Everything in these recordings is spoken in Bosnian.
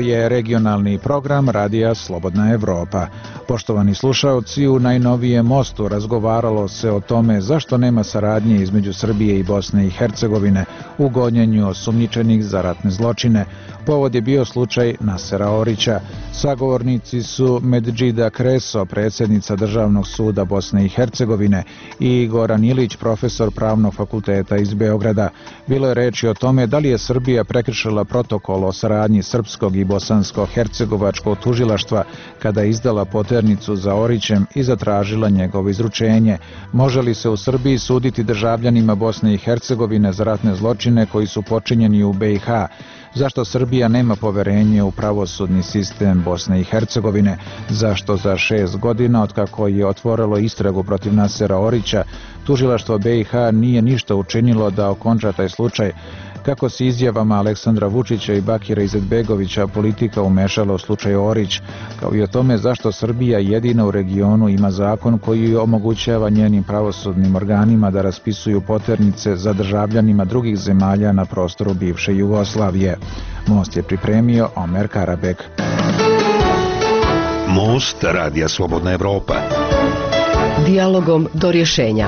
je regionalni program Radija Slobodna Evropa. Poštovani slušaoci, u najnovijem mostu razgovaralo se o tome zašto nema saradnje između Srbije i Bosne i Hercegovine u gonjenju osumnjičenih za ratne zločine. Povod je bio slučaj Nasera Orića. Sagovornici su Medžida Kreso, predsjednica Državnog suda Bosne i Hercegovine, i Goran Ilić, profesor Pravnog fakulteta iz Beograda. Bilo je reči o tome da li je Srbija prekršila protokol o saradnji srpskog i bosansko-hercegovačkog tužilaštva kada je izdala poternicu za Orićem i zatražila njegovo izručenje. Može li se u Srbiji suditi državljanima Bosne i Hercegovine za ratne zločine koji su počinjeni u BiH? Zašto Srbija nema poverenje u pravosudni sistem Bosne i Hercegovine? Zašto za 6 godina otkako je otvorilo istragu protiv Nasera Orića, tužilaštvo BiH nije ništa učinilo da okonča taj slučaj? Kako se izjavama Aleksandra Vučića i Bakira Izetbegovića politika umešala u slučaj Orić, kao i o tome zašto Srbija jedina u regionu ima zakon koji omogućava njenim pravosudnim organima da raspisuju poternice za državljanima drugih zemalja na prostoru bivše Jugoslavije. Most je pripremio Omer Karabek. Most Radija Slobodna Evropa. Dijalogom do rješenja.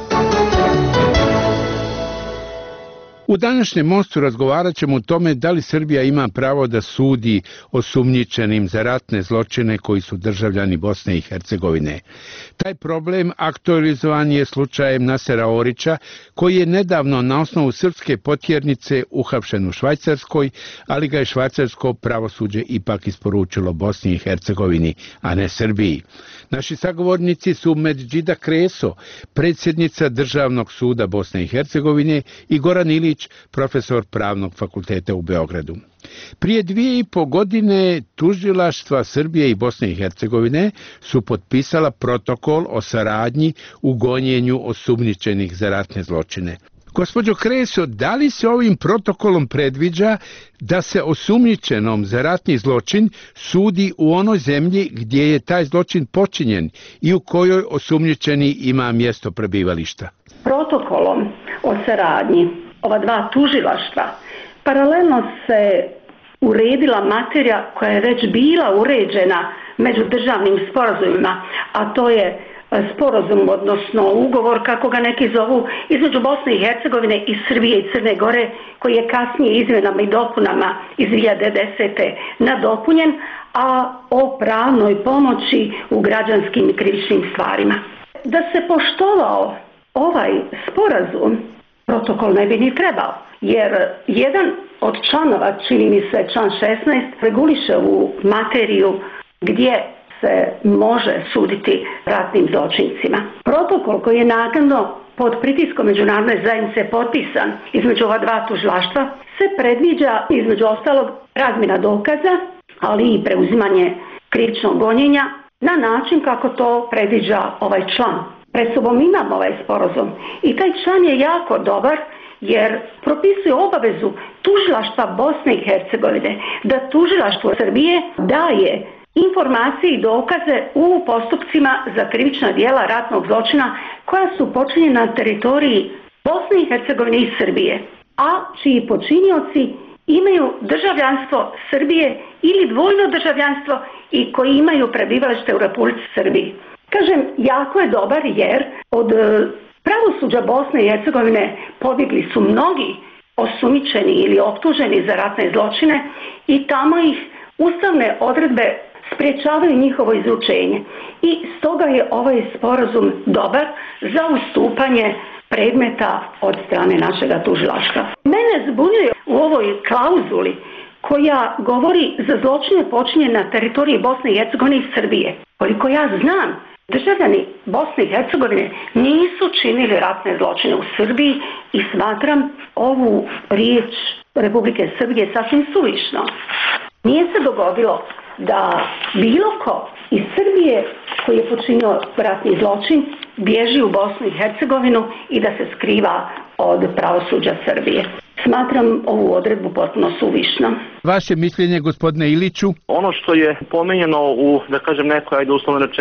U današnjem mostu razgovarat ćemo o tome da li Srbija ima pravo da sudi osumnjičenim za ratne zločine koji su državljani Bosne i Hercegovine. Taj problem aktualizovan je slučajem Nasera Orića, koji je nedavno na osnovu srpske potjernice uhapšen u Švajcarskoj, ali ga je švajcarsko pravosuđe ipak isporučilo Bosni i Hercegovini, a ne Srbiji. Naši sagovornici su Medžida Kreso, predsjednica Državnog suda Bosne i Hercegovine, i Goran Ilić, profesor Pravnog fakulteta u Beogradu. Prije 2,5 godine tužilaštva Srbije i Bosne i Hercegovine su potpisala protokol o saradnji u gonjenju osumnjičenih za ratne zločine. Gospođo Kreso, da li se ovim protokolom predviđa da se osumnjičenom za ratni zločin sudi u onoj zemlji gdje je taj zločin počinjen i u kojoj osumnjičeni ima mjesto prebivališta? Protokolom o saradnji ova dva tužilaštva paralelno se uredila materija koja je već bila uređena međudržavnim sporazumima, a to je sporazum, odnosno ugovor, kako ga neki zovu, između Bosne i Hercegovine i Srbije i Crne Gore, koji je kasnije izmjenama i dopunama iz 2010. nadopunjen, a o pravnoj pomoći u građanskim i krivičnim stvarima. Da se poštovao ovaj sporazum, protokol ne bi ni trebao, jer jedan od članova, čini mi se član 16, reguliše ovu materiju gdje se može suditi ratnim zločincima. Protokol koji je naknadno pod pritiskom međunarodne zajednice potpisan između ova dva tužilaštva se predviđa između ostalog razmjena dokaza, ali i preuzimanje krivičnog gonjenja na način kako to predviđa ovaj član. Pred sobom imamo ovaj sporazum i taj član je jako dobar jer propisuje obavezu tužilaštva Bosne i Hercegovine da tužilaštvo Srbije daje informacije i dokaze u postupcima za krivična djela ratnog zločina koja su počinjena na teritoriji Bosne i Hercegovine i Srbije, a čiji počinioci imaju državljanstvo Srbije ili dvojno državljanstvo i koji imaju prebivalište u Republici Srbiji. Kažem, jako je dobar jer od pravosuđa Bosne i Hercegovine pobjegli su mnogi osumnjičeni ili optuženi za ratne zločine i tamo ih ustavne odredbe sprječavaju njihovo izručenje. I stoga je ovaj sporazum dobar za ustupanje predmeta od strane našega tužilaštva. Mene zbunjuje u ovoj klauzuli koja govori za zločine počinjene na teritoriji Bosne i Hercegovine i Srbije. Koliko ja znam, državljani Bosne i Hercegovine nisu činili ratne zločine u Srbiji i smatram ovu riječ Republike Srbije sasvim suvišno. Nije se dogodilo da bilo ko iz Srbije koji je počinio ratni zločin bježi u Bosnu i Hercegovinu i da se skriva od pravosuđa Srbije. Smatram ovu odredbu potpuno suvišno. Vaše mišljenje, gospodine Iliću? Ono što je pomenjeno u, da kažem, nekoj, ajde uslovno rečeno,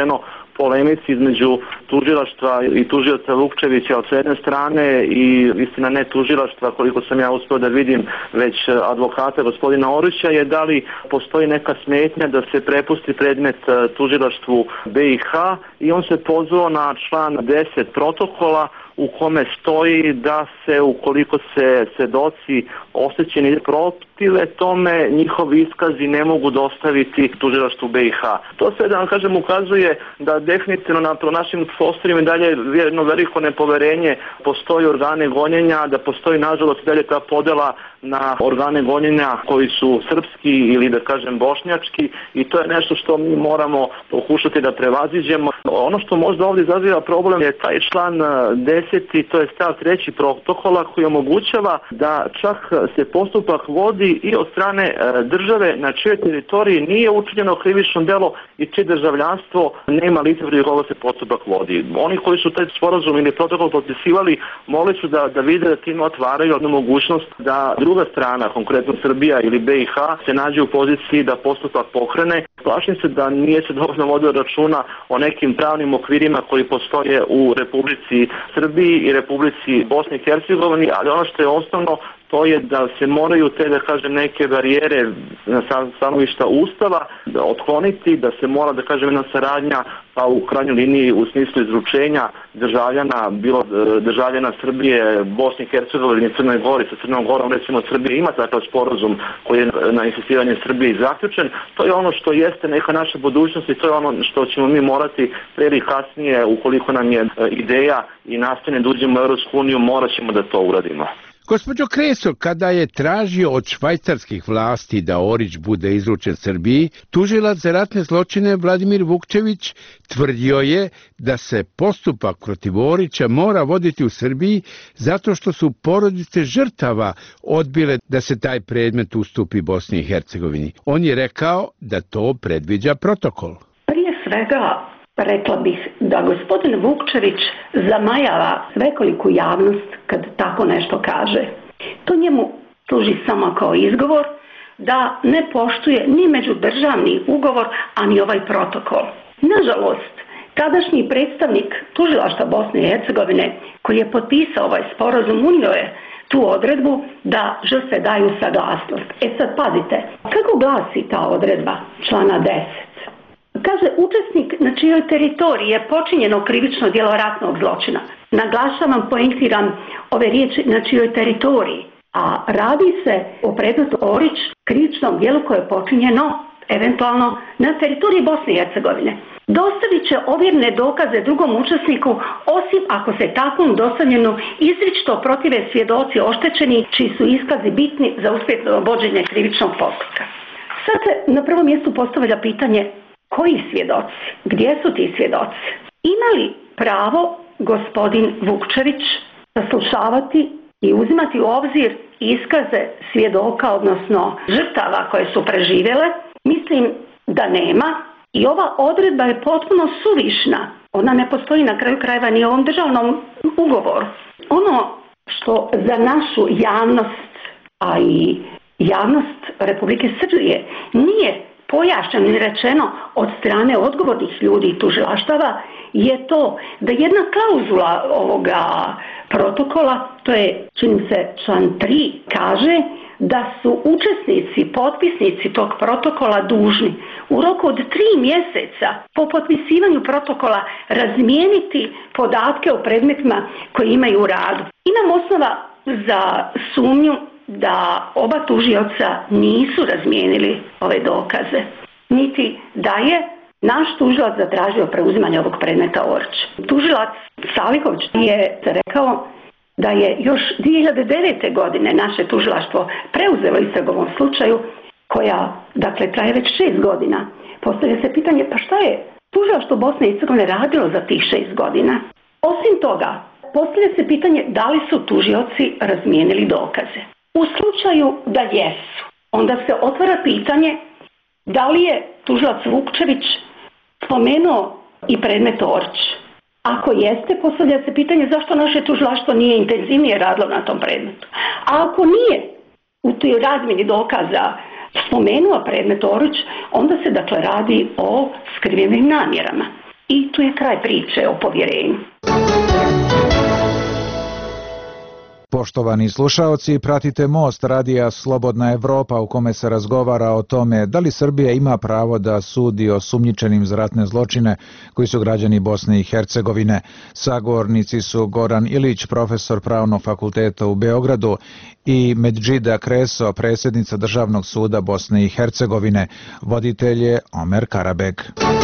polemici između tužilaštva i tužioca Vukčevića od jedne strane i istina ne tužilaštva, koliko sam ja uspio da vidim, već advokata gospodina Orića, je da li postoji neka smetnja da se prepusti predmet tužilaštvu BiH, i on se pozvao na član 10 protokola u kome stoji da se, ukoliko se svedoci oštećeni protive tome, njihovi iskazi ne mogu dostaviti tužilaštvu BiH. To sve, da vam kažem, ukazuje da definitivno na našim prostorima dalje jedno veliko nepoverenje, postoji organe gonjenja, da postoji nažalost dalje ta podela na organe gonjenja koji su srpski ili da kažem bošnjački, i to je nešto što mi moramo pokušati da prevaziđemo. Ono što možda ovdje izaziva problem je taj član 10, to je stav 3 protokola, koji omogućava da čak se postupak vodi i od strane države na čijoj teritoriji nije učinjeno krivično delo i čije državljanstvo nema lice protiv koga se postupak vodi. Oni koji su taj sporazum ili protokol potpisivali mogli su da vide da time otvaraju jednu mogućnost da druga strana, konkretno Srbija ili BiH, se nađe u poziciji da postupak pokrene. Plašim se da nije se dovoljno vodilo računa o nekim pravnim okvirima koji postoje u Republici Srbiji i Republici Bosni i Hercegovini, ali ono što je osnovno, to je da se moraju te, da kažem, neke barijere na stanovišta Ustava otkloniti, da se mora, da kažem, jedna saradnja, pa u krajnjoj liniji u smislu izručenja državljana, bilo državljana Srbije, Bosne i Hercegovine i Crnoj Gori. Sa Crnom Gorom, recimo, Srbija ima takav sporazum koji je na insistiranje Srbije zaključen. To je ono što jeste neka naša budućnost i to je ono što ćemo mi morati pre ili kasnije, ukoliko nam je ideja i nastane da uđemo u Europsku uniju, morat ćemo da to uradimo. Gospođo Kreso, kada je tražio od švajcarskih vlasti da Orić bude izručen Srbiji, tužilac za ratne zločine Vladimir Vukčević tvrdio je da se postupak protiv Orića mora voditi u Srbiji zato što su porodice žrtava odbile da se taj predmet ustupi Bosni i Hercegovini. On je rekao da to predviđa protokol. Prije svega, rekla bih da gospodin Vukčević zamajava svekoliku javnost kad tako nešto kaže. To njemu služi samo kao izgovor da ne poštuje ni međudržavni ugovor, a ni ovaj protokol. Nažalost, tadašnji predstavnik tužilaštva Bosne i Hercegovine koji je potpisao ovaj sporazum unio je tu odredbu da žrtve daju saglasnost. Sad pazite, kako glasi ta odredba člana 10? Kaže, učesnik na čijoj teritoriji je počinjeno krivično djelo ratnog zločina. Naglašavam, poentiram ove riječi na čijoj teritoriji, a radi se o predmetu Orić, krivičnom djelu koje je počinjeno eventualno na teritoriji Bosne i Hercegovine. Dostavit će ovjerne dokaze drugom učesniku, osim ako se takvom dostavljenu izričito protive svjedoci oštećeni čiji su iskazi bitni za uspješno vođenje krivičnog postupka. Sad se na prvom mjestu postavlja pitanje: koji svjedoci? Gdje su ti svjedoci? Ima li pravo gospodin Vukčević saslušavati i uzimati u obzir iskaze svjedoka, odnosno žrtava koje su preživjele? Mislim da nema i ova odredba je potpuno suvišna. Ona ne postoji na kraju krajeva ni u ovom državnom ugovoru. Ono što za našu javnost, a i javnost Republike Srbije nije pojašnjeno i rečeno od strane odgovornih ljudi i tužilaštava je to da jedna klauzula ovoga protokola, to je čini se član 3, kaže da su učesnici, potpisnici tog protokola dužni u roku od 3 mjeseca po potpisivanju protokola razmijeniti podatke o predmetima koje imaju u radu. Imam osnova za sumnju da oba tužioca nisu razmijenili ove dokaze, niti da je naš tužilac zatražio preuzimanje ovog predmeta Orić. Tužilac Salihović je rekao da je još 2009. godine naše tužilaštvo preuzelo istragu u ovom slučaju, koja, dakle, traje već 6 godina. Postavlja se pitanje, pa šta je tužilaštvo Bosne i Hercegovine radilo za tih 6 godina? Osim toga, postavlja se pitanje da li su tužioci razmijenili dokaze. U slučaju da jesu, onda se otvara pitanje da li je tužilac Vukčević spomenuo i predmet Orić. Ako jeste, postavlja se pitanje zašto naše tužilaštvo nije intenzivnije radilo na tom predmetu. A ako nije u toj razmjeni dokaza spomenuo predmet Orić, onda se dakle radi o skrivenim namjerama. i tu je kraj priče o povjerenju. Poštovani slušaoci, pratite Most radija Slobodna Evropa u kome se razgovara o tome da li Srbija ima pravo da sudi osumnjičenim za ratne zločine koji su građani Bosne i Hercegovine. Sagovornici su Goran Ilić, profesor Pravnog fakulteta u Beogradu, i Medžida Kreso, predsjednica Državnog suda Bosne i Hercegovine. Voditelj je Omer Karabek.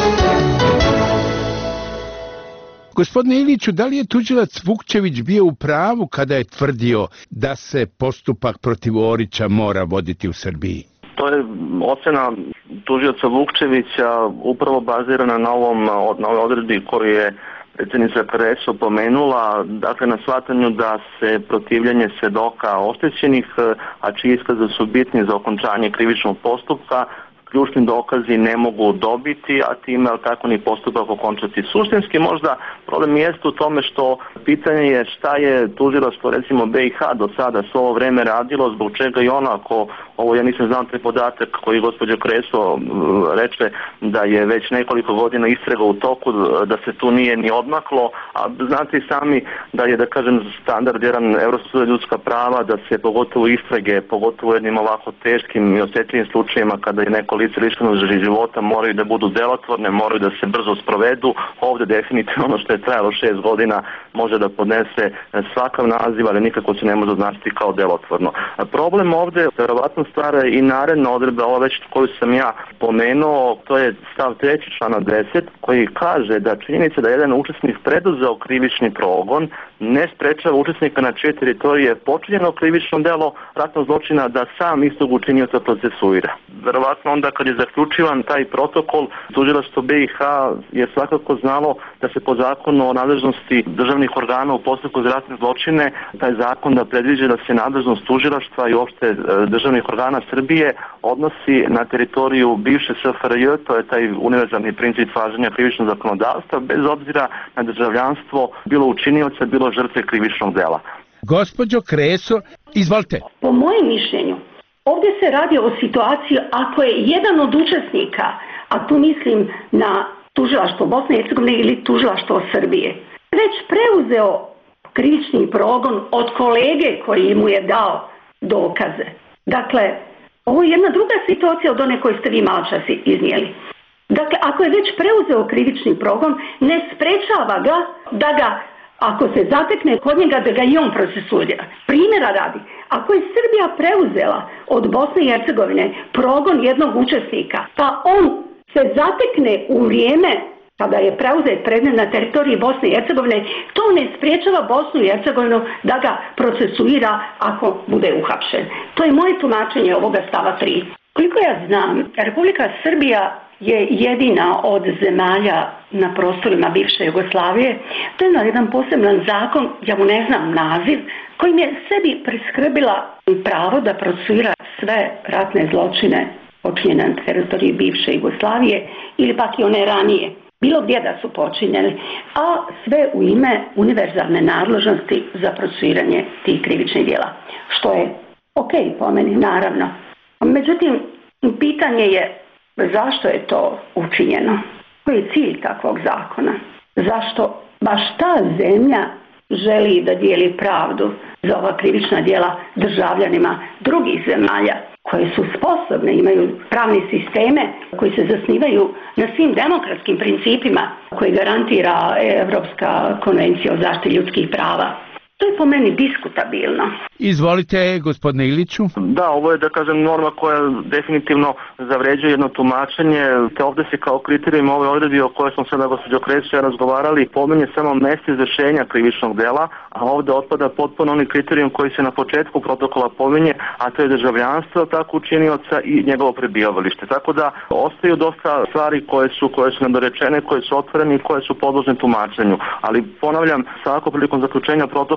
Gospodine Iliću, da li je tužilac Vukčević bio u pravu kada je tvrdio da se postupak protiv Orića mora voditi u Srbiji? To je ocena tužioca Vukčevića upravo bazirana na ovoj odredbi koju je predsjednica Kreso pomenula, dakle na shvatanju da se protivljenje svedoka oštećenih, a čiji iskazi su bitni za okončanje krivičnog postupka, ključni dokazi ne mogu dobiti, a time tako ni postupak okončati. Suštinski možda problem jeste u tome što pitanje je šta je tužilaštvo recimo BiH do sada s ovo vreme radilo, zbog čega i ono, ako ovo ja nisam znao taj podatak koji gospođa Kreso reče da je već nekoliko godina istraga u toku, da se tu nije ni odmaklo, a znate i sami da je, da kažem, standard jedan Evropski sud za ljudska prava, da se pogotovo istrage, pogotovo jednim ovako teškim i osjetljivim slučajima kada je neko lice lišeno života, moraju da budu delotvorne, moraju da se brzo sprovedu. Ovdje definitivno ono što je trajalo 6 godina može da podnese svakav naziv, ali nikako se ne može označiti kao delotvorno. Problem ovdje verovatno stvara i naredna odredba, ova već koju sam ja pomenuo, to je stav 3. člana 10, koji kaže da činjenica da jedan učesnik preduzeo krivični progon ne sprečava učesnika na čije teritorije počinjeno krivično delo ratnog zločina da sam istog učinioca procesuira. Verovatno onda kad je zaključivan taj protokol, tužilaštvo BiH je svakako znalo da se po zakonu o nadležnosti državnih organa u postupku za ratne zločine, taj zakon da predviđa da se nadležnost tužilaštva i uopšte državnih organa Srbije odnosi na teritoriju bivše SFRJ, to je taj univerzalni princip važenja krivičnog zakonodavstva, bez obzira na državljanstvo bilo učinioca, bilo žrtve krivičnog dela. Gospođo Kreso, izvolite. Po mojem mišljenju, ovdje se radi o situaciji ako je jedan od učesnika, a tu mislim na tužilaštvo Bosne i Hercegovine ili tužilaštvo Srbije, već preuzeo krivični progon od kolege koji mu je dao dokaze. Dakle, ovo je jedna druga situacija od one koju ste vi malo čas iznijeli. Dakle, ako je već preuzeo krivični progon, ne sprečava ga da ga, ako se zatekne kod njega, da ga i on procesuira. Primjera radi, ako je Srbija preuzela od Bosne i Hercegovine progon jednog učesnika, pa on se zatekne u vrijeme kada je preuzet predmet na teritoriji Bosne i Hercegovine, to ne spriječava Bosnu i Hercegovinu da ga procesuira ako bude uhapšen. To je moje tumačenje ovoga stava 3. Koliko ja znam, Republika Srbija je jedina od zemalja na prostorima bivše Jugoslavije, to je jedan poseban zakon, ja mu ne znam naziv, kojim je sebi priskrbila pravo da procesuira sve ratne zločine počinjene na teritoriji bivše Jugoslavije ili pak i one ranije. Bilo gdje da su počinjeni, a sve u ime univerzalne nadležnosti za procesuiranje tih krivičnih djela. Što je ok po meni, naravno. Međutim, pitanje je zašto je to učinjeno? Koji je cilj takvog zakona? Zašto baš ta zemlja želi da dijeli pravdu za ova krivična djela državljanima drugih zemalja koje su sposobne, imaju pravne sisteme koji se zasnivaju na svim demokratskim principima koje garantira Evropska konvencija o zaštiti ljudskih prava? To je po meni diskutabilno. Izvolite, gospodine Iliću. Da, ovo je, da kažem, norma koja definitivno zavređuje jedno tumačenje, te ovdje se kao kriterijum ove odredbe o kojoj smo sada gospođo Kreso razgovarali, pominje samo mjesto izvršenja krivičnog dela, a ovdje otpada potpuno oni kriterijum koji se na početku protokola pominje, a to je državljanstvo tako učinioca i njegovo prebivalište. Tako da ostaju dosta stvari koje su nedorečene, koje su otvorene i koje su podložne tumačenju. Ali ponavljam, svako prilikom zaključenja protokola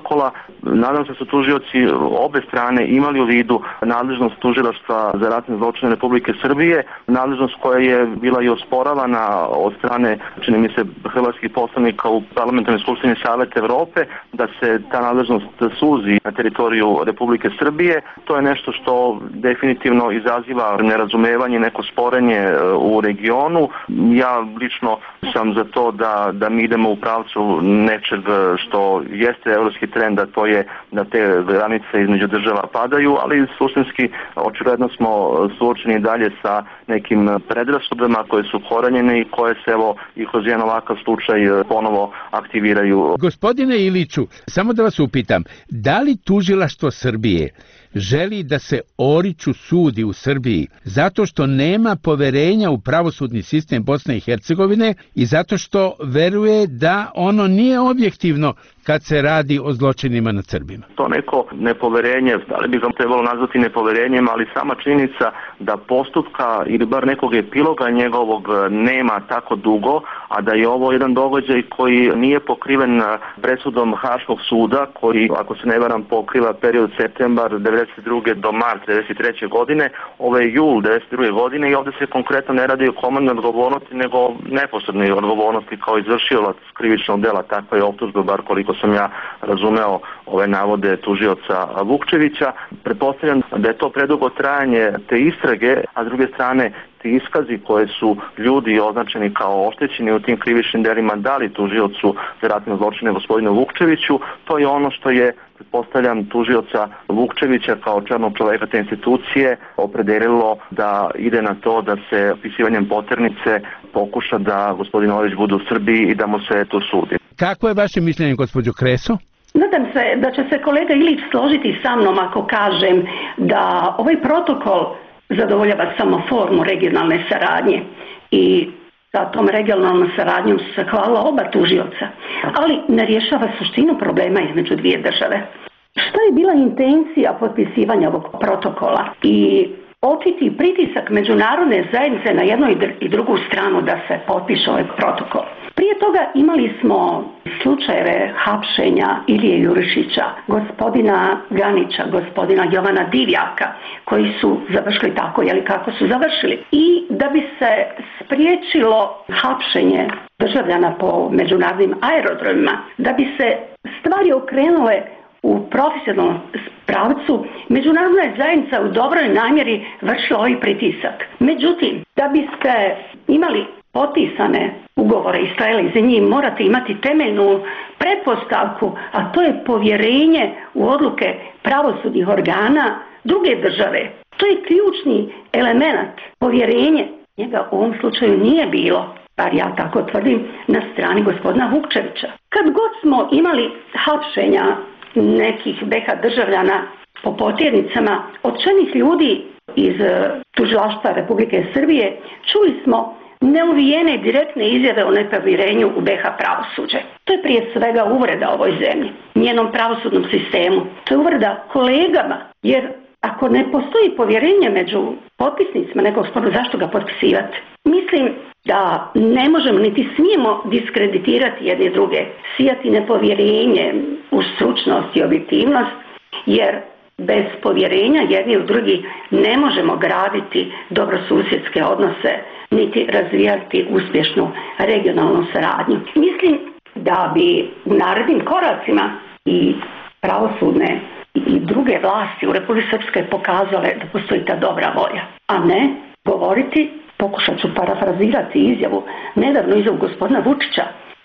protokola. Nadam se da su tužioci obe strane imali u vidu nadležnost tužilaštva za ratne zločine Republike Srbije, nadležnost koja je bila i osporavana od strane, čini mi se, hrvatskih poslanika u Parlamentarnoj skupštini Saveta Evrope, da se ta nadležnost suzi na teritoriju Republike Srbije. To je nešto što definitivno izaziva nerazumevanje, neko sporenje u regionu. Ja lično sam za to da mi idemo u pravcu nečeg što jeste evropski trend, a to je da te granice između država padaju, ali suštinski očigledno smo suočeni dalje sa nekim predrasudama koje su korenjene i koje se evo i kroz jedan ovakav slučaj ponovo aktiviraju. Gospodine Iliću, samo da vas upitam, da li tužilaštvo Srbije želi da se Oriću sudi u Srbiji zato što nema poverenja u pravosudni sistem Bosne i Hercegovine i zato što veruje da ono nije objektivno kad se radi o zločinima nad Srbima? To neko nepoverenje, ali bi ga trebalo nazvati nepoverenjem, ali sama činjenica da postupka ili bar nekog epiloga njegovog nema tako dugo, a da je ovo jedan događaj koji nije pokriven presudom Haškog suda, koji, ako se ne varam, pokriva period septembar 1992. do mart 1993. godine, ovo je jul 1992. godine i ovdje se konkretno ne radi o komandnoj odgovornosti, nego neposrednoj odgovornosti kao izvršilac krivičnog dela. Takva je optužba, bar koliko sam ja razumeo ove navode tužioca Vukčevića. Pretpostavljam da je to predugo trajanje te istrage, a s druge strane ti iskazi koje su ljudi označeni kao oštećeni u tim krivičnim delima dali tužiocu za ratne zločine gospodinu Vukčeviću, to je ono što je, pretpostavljam, tužioca Vukčevića kao čelnog čoveka te institucije opredelilo da ide na to da se opisivanjem poternice pokuša da gospodin Orić bude u Srbiji i da mu se to sudi. Kako je vaše mišljenje, gospođo Kreso? Nadam se da će se kolega Ilić složiti sa mnom ako kažem da ovaj protokol zadovoljava samo formu regionalne saradnje i sa tom regionalnom saradnjom se hvala oba tužioca, ali ne rješava suštinu problema između dvije države. Šta je bila intencija potpisivanja ovog protokola i očiti pritisak međunarodne zajednice na jednu i drugu stranu da se potpiše ovaj protokol? Prije toga imali smo slučajeve hapšenja Ilije Jurišića, gospodina Ganića, gospodina Jovana Divjaka, koji su završili tako, kako su završili. I da bi se spriječilo hapšenje državljana po međunarodnim aerodromima, da bi se stvari okrenule u profesionalnom pravcu, međunarodna zajednica u dobroj namjeri vršila ovaj pritisak. Međutim, da biste imali potpisane ugovore i stajali iza njih, morate imati temeljnu pretpostavku, a to je povjerenje u odluke pravosudnih organa druge države. To je ključni element, povjerenje. Njega u ovom slučaju nije bilo, bar ja tako tvrdim, na strani gospodina Vukčevića. Kad god smo imali hapšenja nekih BiH državljana po potjernicama od čelnih ljudi iz tužilaštva Republike Srbije, čuli smo neuvijene direktne izjave o nepovjerenju u BiH pravosuđe. To je prije svega uvreda ovoj zemlji, njenom pravosudnom sistemu. To je uvreda kolegama, jer ako ne postoji povjerenje među potpisnicima nekog sporazuma, zašto ga potpisivati? Mislim da ne možemo niti smijemo diskreditirati jedne druge, sijati nepovjerenje u stručnost i objektivnost, jer bez povjerenja jedni u drugi ne možemo graditi dobrosusjedske odnose niti razvijati uspješnu regionalnu saradnju. Mislim da bi u narednim koracima i pravosudne i druge vlasti u Republici Srpskoj pokazale da postoji ta dobra volja, a ne govoriti, pokušat ću parafrazirati nedavnu izjavu gospodina Vučića,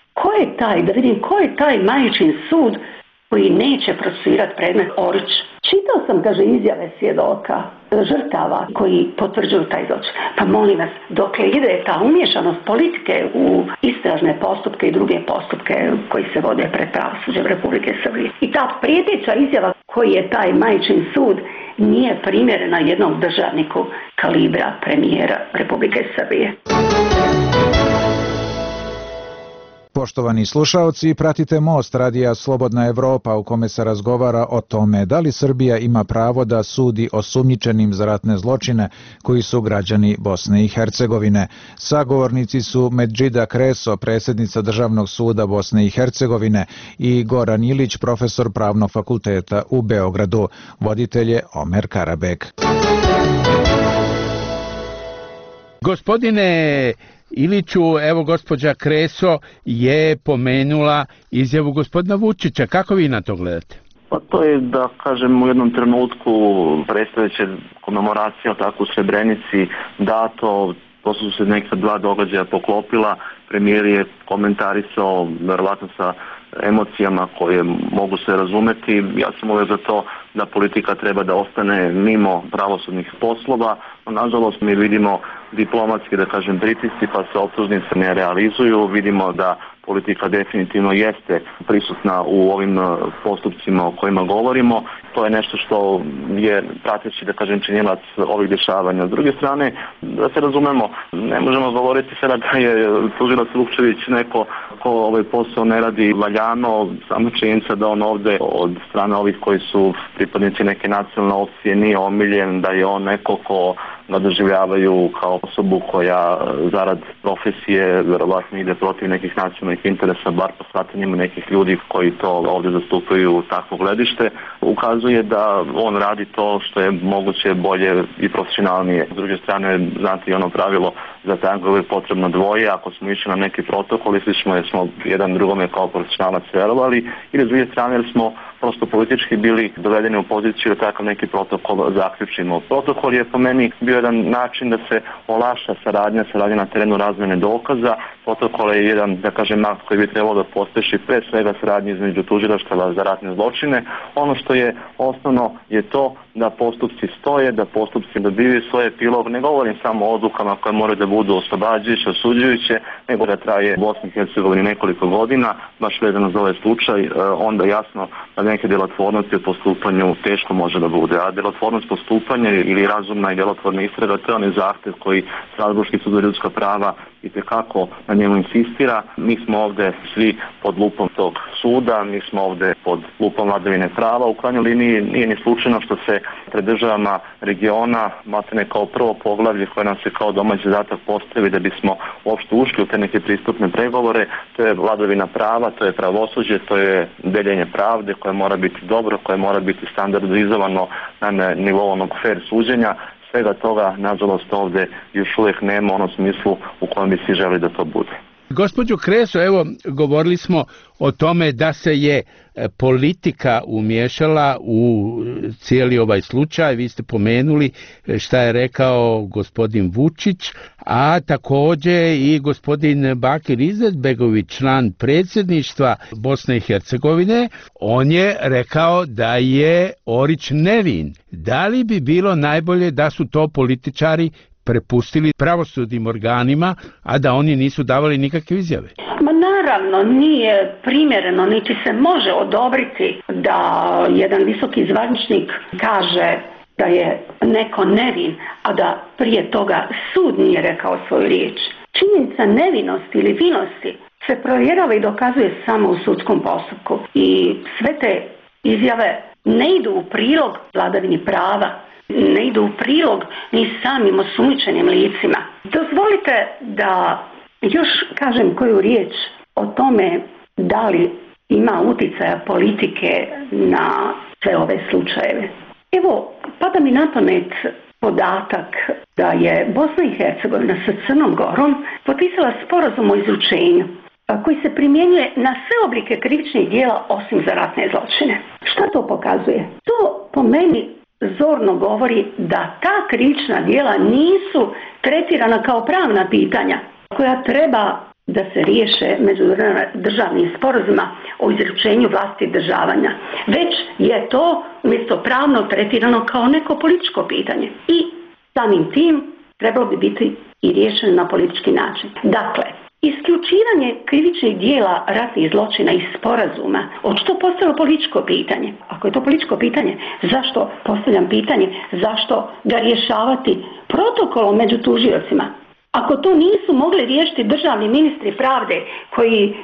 da vidim ko je taj majčin sud koji neće procesuirati predmet Orić. Čitao sam, kaže, izjave svjedoka, žrtava koji potvrđuju taj zločin. Pa molim vas, dokle ide ta umješanost politike u istražne postupke i druge postupke koji se vode pred pravosuđem Republike Srbije. I ta prijeteća izjava koji je taj majčin sud nije primjerena jednom državniku kalibra premijera Republike Srbije. Poštovani slušaoci, pratite Most radija Slobodna Evropa u kome se razgovara o tome da li Srbija ima pravo da sudi osumnjičenim za ratne zločine koji su građani Bosne i Hercegovine. Sagovornici su Medžida Kreso, predsjednica Državnog suda Bosne i Hercegovine, i Goran Ilić, profesor Pravnog fakulteta u Beogradu. Voditelj je Omer Karabek. Gospodine Iliću, evo gospođa Kreso je pomenula izjavu gospodina Vučića. Kako vi na to gledate? Pa to je, da kažem, u jednom trenutku predstavljajuće komemoracija tako u Srebrenici dato, to su se neka dva događaja poklopila. Premijer je komentarisao verovatno sa emocijama koje mogu se razumeti. Ja sam uvijek za to da politika treba da ostane mimo pravosudnih poslova. Nažalost, mi vidimo diplomatski, da kažem, pritisci, pa se optužnice ne realizuju. Vidimo da politika definitivno jeste prisutna u ovim postupcima o kojima govorimo. To je nešto što je prateći, da kažem, činilac ovih dešavanja. S druge strane, da se razumemo, ne možemo govoriti sada da je tužilac Vukčević neko ko ovaj posao ne radi valjano. Samo činjenica da on ovde od strane ovih koji su pripadnici neke nacionalne opcije nije omiljen, da je on neko ko ga doživljavaju kao osobu koja zarad profesije verovatno ide protiv nekih nacionalnih interesa, bar po shvatanjima nekih ljudi koji to ovdje zastupaju takvo gledište, ukazuje da on radi to što je moguće bolje i profesionalnije. S druge strane, znate i ono pravilo za tango je potrebno dvoje. Ako smo išli na neki protokol, išli jer smo jedan drugome kao profesionalac verovali, ili s druge strane jer smo prosto politički bili dovedeni u poziciju da takav neki protokol zaključimo. Protokol je po meni bio jedan način da se olakša saradnja na terenu razmjene dokaza. Protokol je jedan, da kažem, akt koji bi trebalo da pospeši pre svega saradnje između tužilaštava za ratne zločine. Ono što je osnovno je to da postupci stoje, da postupci dobivaju svoj epilog. Ne govorim samo o odlukama koje moraju da budu oslobađajuće, osuđujuće, nego da traje u Bosni i Hercegovini nekoliko godina, baš vezano za ovaj slučaj, onda jasno da neke djelotvornosti u postupanju teško može da bude. A djelotvornost postupanja ili razumna i djelotvorna istraga, to je onaj zahtev koji Strasbourški sud za ljudska prava itekako na njemu insistira. Mi smo ovdje svi pod lupom tog suda, mi smo ovdje pod lupom vladavine prava. U krajnjoj liniji nije ni slučajno što se pred državama regiona matne kao prvo poglavlje koje nam se kao domaći zadatak postavi da bismo uopšte ušli u te neke pristupne pregovore. To je vladavina prava, to je pravosuđe, to je deljenje pravde koje mora biti dobro, koje mora biti standardizovano na nivou onog fair suđenja. Svega toga, nažalost, ovdje još uvijek nema u onom smislu u kojem bi svi želi da to bude. Gospođo Kreso, evo, govorili smo o tome da se je politika umiješala u cijeli ovaj slučaj. Vi ste pomenuli šta je rekao gospodin Vučić, a također i gospodin Bakir Izetbegović, član predsjedništva Bosne i Hercegovine. On je rekao da je Orić nevin. Da li bi bilo najbolje da su to političari prepustili pravosudnim organima, a da oni nisu davali nikakve izjave? Ma naravno, nije primjereno, niti se može odobriti da jedan visoki zvaničnik kaže da je neko nevin, a da prije toga sud nije rekao svoju riječ. Činjenica nevinosti ili vinosti se provjerava i dokazuje samo u sudskom postupku. I sve te izjave ne idu u prilog vladavini prava, ne idu u prilog ni samim osumnjičenim licima. Dozvolite da još kažem koju riječ o tome da li ima utjecaja politike na sve ove slučajeve. Evo, pada mi na pamet podatak da je Bosna i Hercegovina sa Crnom Gorom potpisala sporazum o izručenju koji se primjenjuje na sve oblike krivičnih djela osim za ratne zločine. Šta to pokazuje? To po meni zorno govori da ta krivična djela nisu tretirana kao pravna pitanja koja treba da se riješe međudržavnim sporazumima o izručenju vlasti i državanja. Već je to umjesto pravno tretirano kao neko političko pitanje. I samim tim trebalo bi biti i riješeno na politički način. Dakle, isključivanje krivičnih dijela ratnih zločina iz sporazuma, očito postalo političko pitanje. Ako je to političko pitanje, zašto, postavljam pitanje, zašto ga rješavati protokolom među tužiocima? Ako to nisu mogli riješiti državni ministri pravde koji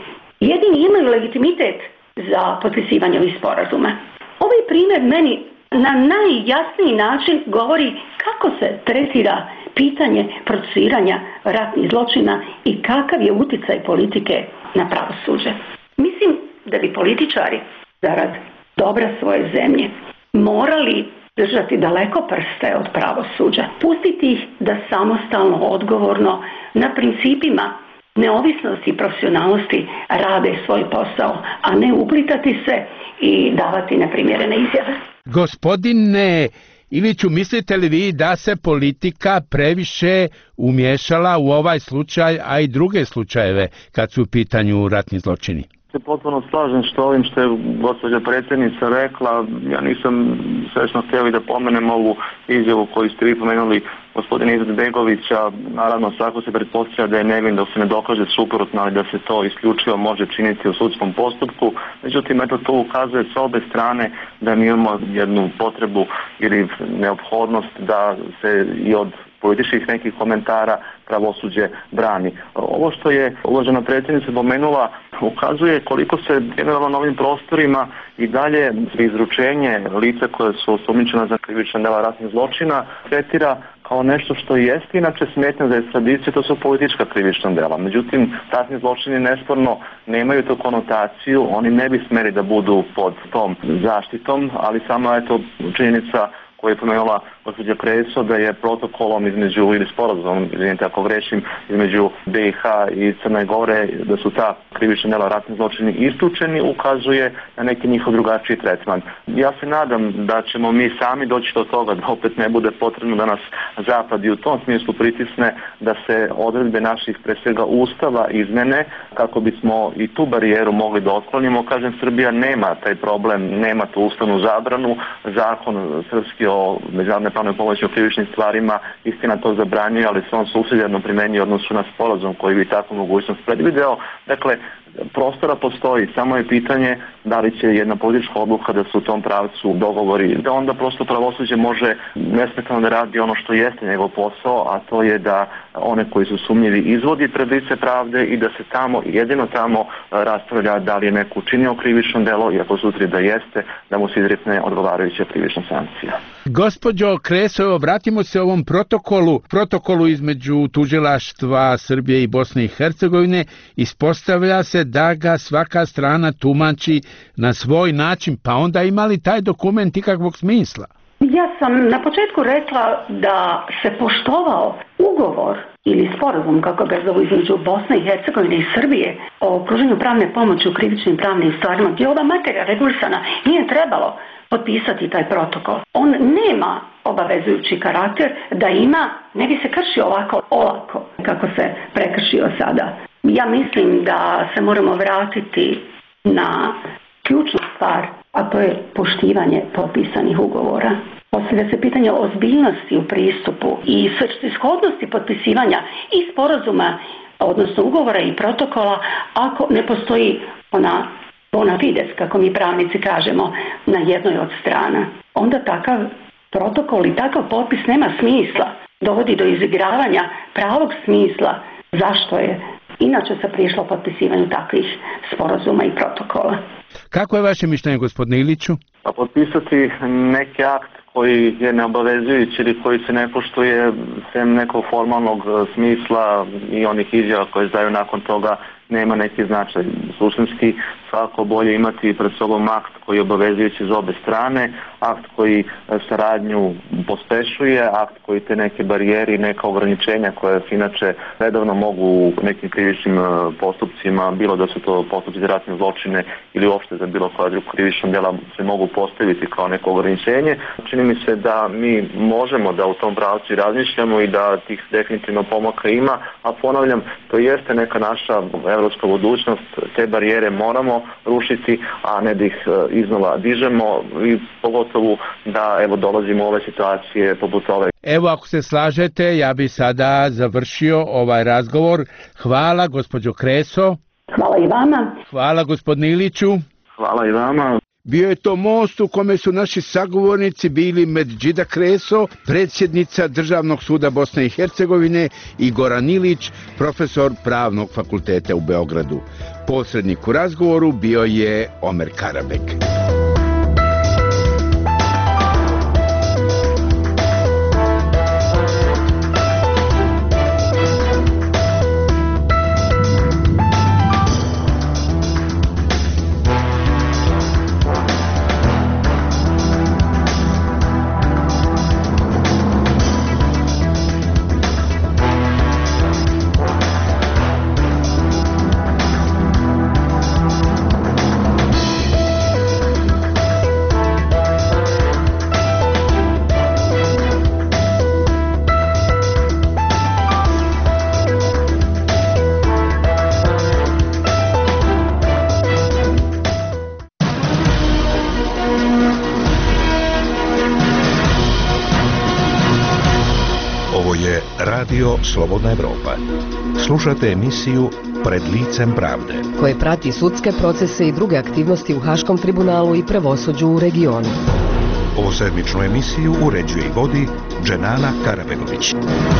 jedini imaju legitimitet za potpisivanje ovih sporazuma. Ovaj primjer meni na najjasniji način govori kako se tretira pitanje procesuiranja ratnih zločina i kakav je utjecaj politike na pravosuđe. Mislim da bi političari zarad dobra svoje zemlje morali držati daleko prste od pravosuđa, pustiti ih da samostalno, odgovorno, na principima neovisnosti i profesionalnosti rade svoj posao, a ne uplitati se i davati neprimjerene izjave. Gospodine Iliću, mislite li vi da se politika previše umješala u ovaj slučaj, a i druge slučajeve kad su u pitanju ratni zločini? Se potpuno slažem ovim što je gospođa predsjednica rekla. Ja nisam svesno htio da pomenem ovu izjavu koju ste vi pomenuli gospodina Izetbegovića. Naravno, svako se pretpostavlja da je nevin dok se ne dokaže suprotno, ali da se to isključivo može činiti u sudskom postupku. Međutim, eto, to ukazuje s obe strane da mi imamo jednu potrebu ili neophodnost da se i od političkih nekih komentara pravosuđe brani. Ovo što je uvažena predsjednica pomenula ukazuje koliko se generalno na ovim prostorima i dalje izručenje lica koje su osumnjičena za krivična djela ratnih zločina tretira kao nešto što jeste inače smetnja za ekstradiciju, to su politička krivična djela. Međutim, ratni zločini nesporno nemaju tu konotaciju, oni ne bi smjeli da budu pod tom zaštitom, ali samo je to činjenica koju je pomenula gospođa Kreso, da je protokolom između, ili sporazumom, izvinite ako grešim, između BiH i Crne Gore, da su ta krivična djela ratni zločini isključeni, ukazuje na neki njihov drugačiji tretman. Ja se nadam da ćemo mi sami doći do toga da opet ne bude potrebno da nas Zapad i u tom smislu pritisne da se odredbe naših, pre svega, ustava izmene kako bismo i tu barijeru mogli da otklonimo. Kažem, Srbija nema taj problem, nema tu ustavnu zabranu, zakon srpski o međunarodnoj pravnoj pomoći u krivičnim stvarima istina to zabranjuje, ali se on supsidijarno primjenjuje u odnosu na sporazum koji bi takvu mogućnost predvideo. Dakle, prostora postoji, samo je pitanje da li će jedna politička odluka da se u tom pravcu dogovori, da onda prosto pravosuđe može nesmetano da radi ono što jeste njegov posao, a to je da one koji su sumnjivi izvodi pred lice pravde i da se tamo, jedino tamo raspravlja da li je neko učinio krivično delo i ako se utvrdi da jeste, da mu se izrekne odgovarajuća krivična sankcija. Gospođo Kreso, vratimo se ovom protokolu između tužilaštva Srbije i Bosne i Hercegovine. Ispostavlja se da ga svaka strana tumači na svoj način, pa onda ima li taj dokument ikakvog smisla? Ja sam na početku rekla da se poštovao ugovor ili sporazum, kako ga zovu, između Bosne i Hercegovine i Srbije o pružanju pravne pomoći u krivičnim pravnim stvarima, gdje je ova materija regulisana, nije trebalo potpisati taj protokol. On nema obavezujući karakter, da ima, ne bi se kršio ovako olako kako se prekršio sada. Ja mislim da se moramo vratiti na ključnu stvar, a to je poštivanje potpisanih ugovora. Postavlja se pitanje ozbiljnosti u pristupu i svrsishodnosti potpisivanja i sporazuma, odnosno ugovora i protokola, ako ne postoji ona bona fides, kako mi pravnici kažemo, na jednoj od strana. Onda takav protokol i takav potpis nema smisla, dovodi do izigravanja pravog smisla zašto je inače se prišlo potpisivanju takvih sporazuma i protokola. Kako je vaše mišljenje, gospodine Iliću? Pa potpisati neki akt koji je neobavezujući ili koji se ne poštuje sem nekog formalnog smisla i onih izjava koje izdaju nakon toga nema neki značaj. Suštinski svako bolje imati pred sobom akt koji je obavezujući za obe strane, akt koji saradnju pospešuje, akt koji te neke barijeri, neka ograničenja koje se inače redovno mogu u nekim krivičnim postupcima, bilo da su to postupci za ratne zločine ili uopšte za bilo koja druga krivična djela, se mogu postaviti kao neko ograničenje. Čini mi se da mi možemo da u tom pravcu razmišljamo i da tih definitivno pomaka ima, a ponavljam, to jeste neka naša evropska budućnost, te barijere moramo rušiti, a ne da ih iznova dižemo i pogotovo da evo dolazimo u ove situacije poput ove. Evo, ako se slažete, ja bi sada završio ovaj razgovor. Hvala, gospođo Kreso. Hvala i vama. Hvala, gospodine Iliću. Hvala i vama. Bio je to most u kome su naši sagovornici bili Medžida Kreso, predsjednica Državnog suda Bosne i Hercegovine, i Goran Ilić, profesor Pravnog fakulteta u Beogradu. Posrednik u razgovoru bio je Omer Karabek. Radio Slobodna Evropa. Slušate emisiju Pred licem pravde, koje prati sudske procese i druge aktivnosti u Haškom tribunalu i pravosuđu u regionu. Ovu sedmičnu emisiju uređuje i vodi Dženana Karabegović.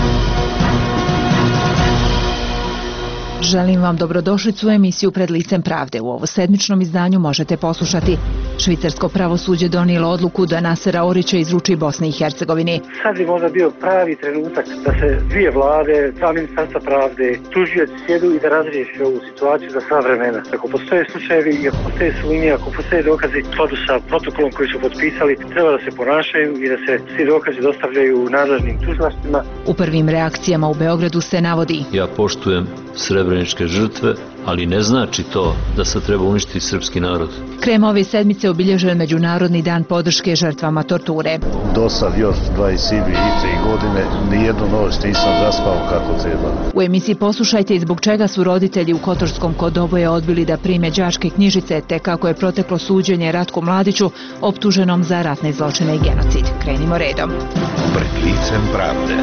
Želim vam dobrodošlicu u emisiju Pred licem pravde. U ovo sedmičnom izdanju možete poslušati: švicarsko pravosuđe donijelo odluku da Nasera Orića izruči Bosni i Hercegovini. Sad bi možda bio pravi trenutak da se dvije vlade, dva ministarstva pravde, tužioci sjedu i da razriješi ovu situaciju za sva vremena. Ako postoje slučajevi i ako postoje sumnje, ako postoje dokazi u skladu sa protokolom koji su potpisali, treba da se ponašaju i da se svi dokazi dostavljaju nadležnim tužilaštvima. U prvim reakcijama u Beogradu se navodi: ja poštujem srebreničke žrtve, ali ne znači to da se treba uništiti srpski narod. Krajem ove sedmice obilježen Međunarodni dan podrške žrtvama torture. Do sad još 23 godine nijednu noć nisam zaspao kako treba. U emisiji poslušajte i zbog čega su roditelji u Kotorskom kod Oboje odbili da prime đačke knjižice, te kako je proteklo suđenje Ratku Mladiću, optuženom za ratne zločine i genocid. Krenimo redom. Pred licem pravde.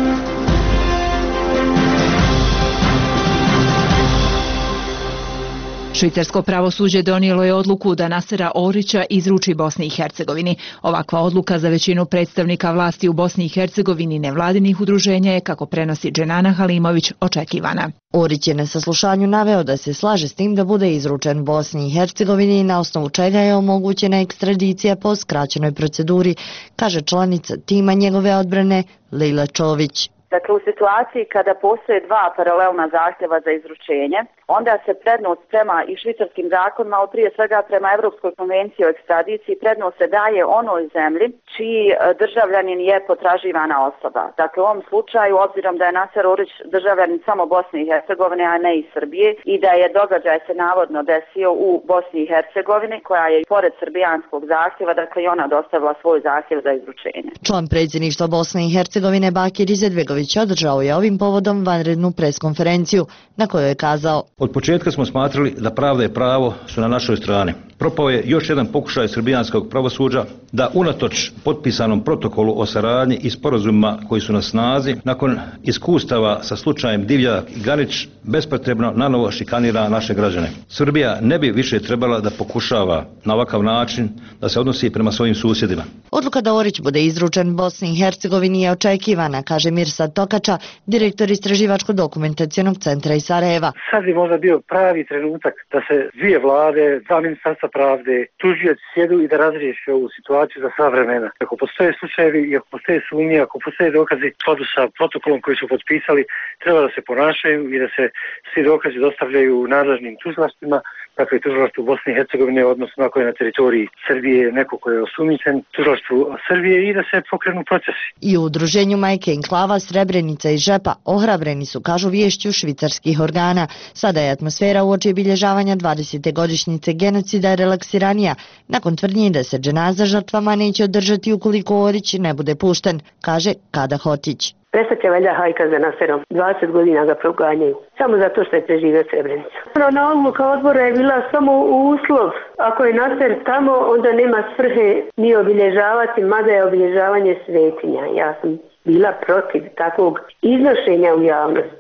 Švicarsko pravosuđe donijelo je odluku da Nasera Orića izruči Bosni i Hercegovini. Ovakva odluka za većinu predstavnika vlasti u Bosni i Hercegovini nevladinih udruženja je, kako prenosi Dženana Halimović, očekivana. Orić je na saslušanju naveo da se slaže s tim da bude izručen Bosni i Hercegovini, na osnovu čega je omogućena ekstradicija po skraćenoj proceduri, kaže članica tima njegove odbrane Lila Čović. Dakle, u situaciji kada postoje dva paralelna zahtjeva za izručenje, onda se prednost prema i švicarskim zakonima, ali prije svega prema Europskoj konvenciji o ekstradiciji, prednost se daje onoj zemlji čiji državljanin je potraživana osoba. Dakle, u ovom slučaju, obzirom da je Naser Orić državljanin samo Bosne i Hercegovine, a ne i Srbije, i da je događaj se navodno desio u Bosni i Hercegovini, koja je pored srbijanskog zahtjeva, dakle i ona dostavila svoj zahtjev za izručenje. Član predsjedništva Bosne i Hercegovine Bakir Izetbegović održao je ovim povodom vanrednu preskonferenciju na kojoj je kazao: od početka smo smatrali da pravda i pravo su na našoj strani. Propao je još jedan pokušaj srbijanskog pravosuđa da unatoč potpisanom protokolu o saradnji i sporazumima koji su na snazi, nakon iskustava sa slučajem Divjak i Ganić, bespotrebno nanovo šikanira naše građane. Srbija ne bi više trebala da pokušava na ovakav način da se odnosi prema svojim susjedima. Odluka da Orić bude izručen Bosni i Hercegovini je očekivana, kaže Mirsad Tokača, direktor Istraživačko-dokumentacionog centra iz Sarajeva. Sad bi možda bio pravi trenutak da se dvije vlade, dva ministarstva pravde, tužioci sjedu i da razriješi ovu situaciju za sva vremena. Ako postoje slučajevi i ako postoje sumnje, ako postoje dokazi u skladu sa protokolom koji su potpisali, treba da se ponašaju i da se svi dokazi dostavljaju nadležnim tužilaštvima, dakle tužilaštvu Bosne i Hercegovine, odnosno ako je na teritoriji Srbije neko ko je osumnjičen, tužilaštvu Srbije, i da se pokrenu procesi. I u udruženju Majke Enklava Srebrenica i Žepa ohrabreni su, kažu, viješću švicarskih organa. Sada je atmosfera uoči obilježavanja 20. godišnjice genocida relaksiranija, nakon tvrdnje da se dženaza žrtvama neće održati ukoliko Orić ne bude pušten, kaže Kada Hotić. Prestat će valjda hajka za Naserom. 20 godina ga proganjaju. Samo zato što je preživio Srebrenicu. Ona odluka odbora je bila samo uslov. Ako je Naser tamo, onda nema svrhe ni obilježavati, mada je obilježavanje svetinja. Ja sam bila protiv takvog iznošenja u javnost.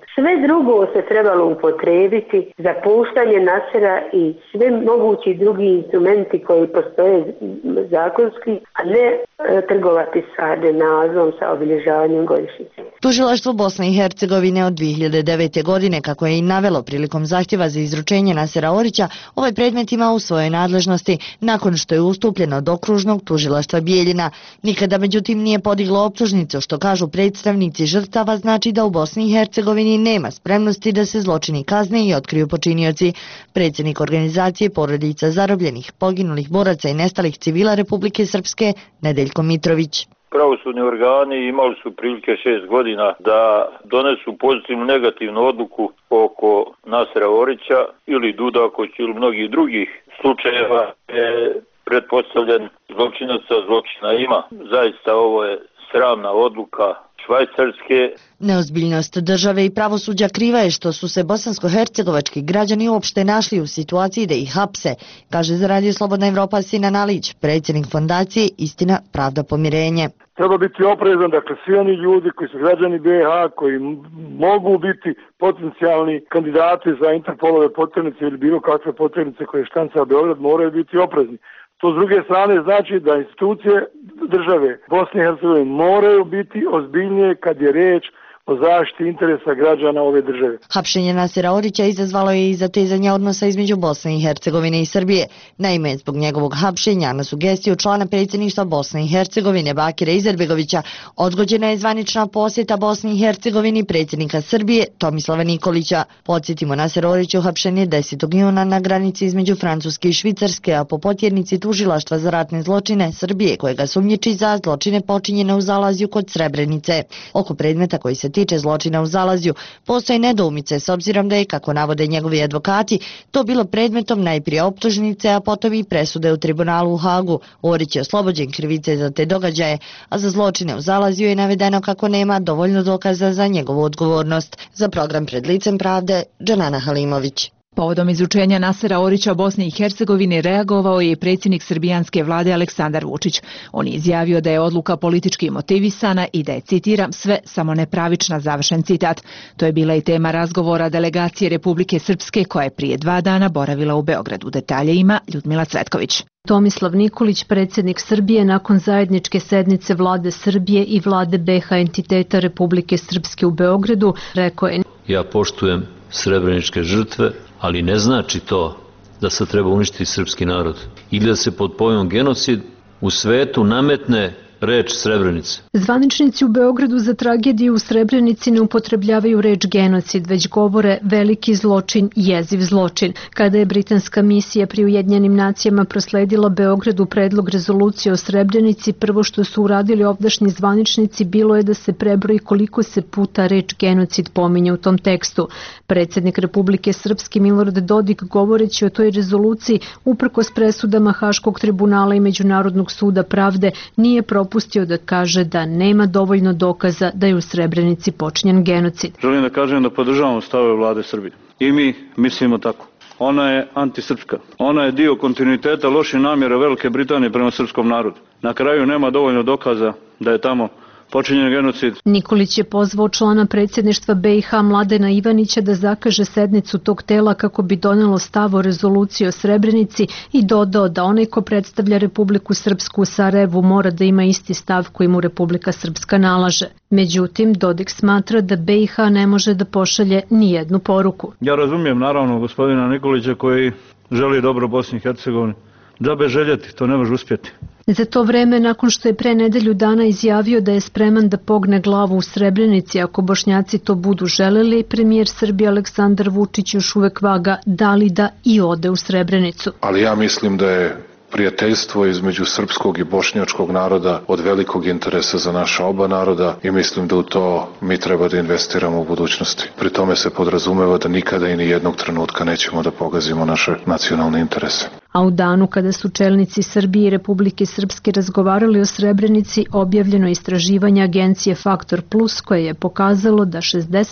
Sve drugo se trebalo upotrijebiti za puštanje Nasera i sve mogući drugi instrumenti koji postoje zakonski, a ne trgovati sa dženazom, sa obilježavanjem godišnjice. Tužilaštvo Bosne i Hercegovine od 2009. godine, kako je i navelo prilikom zahtjeva za izručenje Nasera Orića, ovaj predmet ima u svojoj nadležnosti nakon što je ustupljen od okružnog tužilaštva Bijeljina. Nikada međutim nije podiglo optužnicu, što kažu predstavnici žrtava, znači da u Bosni i Hercegovini nema spremnosti da se zločini kazne i otkriju počinioci. Predsjednik organizacije porodica zarobljenih, poginulih boraca i nestalih civila Republike Srpske, Nedeljko Mitrović. Pravosudni organi imali su prilike 6 godina da donesu pozitivnu negativnu odluku oko Nasera Orića ili Dudakovića ili mnogih drugih slučajeva je pretpostavljen zločinaca zločina ima. Zaista ovo je sramna odluka Švajcarske. Neozbiljnost države i pravosuđa kriva je što su se bosansko-hercegovački građani uopšte našli u situaciji da ih hapse, kaže za Radio Slobodna Evropa Sinan Alić, predsjednik fondacije Istina, pravda, pomirenje. Treba biti oprezan, dakle svi oni ljudi koji su građani BiH, koji mogu biti potencijalni kandidati za Interpolove poternice ili bilo kakve poternice koje štanca Beograd, moraju biti oprezni. To s druge strane znači da institucije države Bosne i Hercegovine moraju biti ozbiljnije kad je riječ o zaštiti interesa građana ove države. Hapšenje Nasera Orića izazvalo je i zatezanje odnosa između Bosne i Hercegovine i Srbije. Naime, zbog njegovog hapšenja na sugestiju člana predsjedništva Bosne i Hercegovine Bakira Izetbegovića odgođena je zvanična posjeta Bosni i Hercegovini predsjednika Srbije Tomislava Nikolića. Podsjetimo, Naser Orić uhapšen je 10. juna na granici između Francuske i Švicarske, a po potjernici tužilaštva za ratne zločine Srbije, kojega sumnjiči za zločine počinjene u Zalazju kod Srebrenice. Oko predmeta koji se tiče zločina u Zalazju, postoje nedoumice s obzirom da je, kako navode njegovi advokati, to bilo predmetom najprije optužnice, a potom i presude u tribunalu u Hagu. Orić je oslobođen krivice za te događaje, a za zločine u Zalazju je navedeno kako nema dovoljno dokaza za njegovu odgovornost. Za program Pred licem pravde, Dženana Halimović. Povodom izručenja Nasera Orića Bosne i Hercegovine reagovao je predsjednik srbijanske vlade Aleksandar Vučić. On je izjavio da je odluka politički motivisana i da je, citiram, sve samo nepravična, završen citat. To je bila i tema razgovora delegacije Republike Srpske koja je prije 2 dana boravila u Beogradu. Detalje ima Ljudmila Cvetković. Tomislav Nikolić, predsjednik Srbije, nakon zajedničke sednice vlade Srbije i vlade BiH entiteta Republike Srpske u Beogradu, rekao je: Ja poštujem srebreničke žrtve, ali ne znači to da se treba uništiti srpski narod ili da se pod pojmom genocid u svetu nametne reč Srebrenice. Zvaničnici u Beogradu za tragediju u Srebrenici ne upotrebljavaju reč genocid, već govore veliki zločin, jeziv zločin. Kada je britanska misija pri Ujedinjenim nacijama prosledila Beogradu predlog rezolucije o Srebrenici, prvo što su uradili ovdašnji zvaničnici bilo je da se prebroji koliko se puta reč genocid pominje u tom tekstu. Predsjednik Republike Srpske Milorad Dodik, govoreći o toj rezoluciji, uprkos presudama Haškog tribunala i Međunarodnog suda pravde, nije propustio da kaže da nema dovoljno dokaza da je u Srebrenici počinjen genocid. Želim da kažem da podržavamo stavove vlade Srbije. I mi mislimo tako. Ona je antisrpska. Ona je dio kontinuiteta loših namjera Velike Britanije prema srpskom narodu. Na kraju nema dovoljno dokaza da je tamo počinjen genocid. Nikolić je pozvao člana predsjedništva BiH Mladena Ivanića da zakaže sednicu tog tela kako bi donelo stav o rezoluciji o Srebrenici i dodao da onaj ko predstavlja Republiku Srpsku u Sarajevu mora da ima isti stav koji mu Republika Srpska nalaže. Međutim, Dodik smatra da BiH ne može da pošalje ni jednu poruku. Ja razumijem naravno gospodina Nikolića koji želi dobro Bosni i Hercegovini. Džabe željeti, to ne može uspjeti. Za to vreme, nakon što je pre nedelju dana izjavio da je spreman da pogne glavu u Srebrenici ako Bošnjaci to budu želeli, premijer Srbije Aleksandar Vučić još uvek vaga da li da i ode u Srebrenicu. Ali ja mislim da je prijateljstvo između srpskog i bošnjačkog naroda od velikog interesa za naša oba naroda i mislim da u to mi treba da investiramo u budućnosti. Pri tome se podrazumeva da nikada i ni jednog trenutka nećemo da pogazimo naše nacionalne interese. A u danu kada su čelnici Srbije i Republike Srpske razgovarali o Srebrenici, objavljeno istraživanje agencije Faktor Plus koje je pokazalo da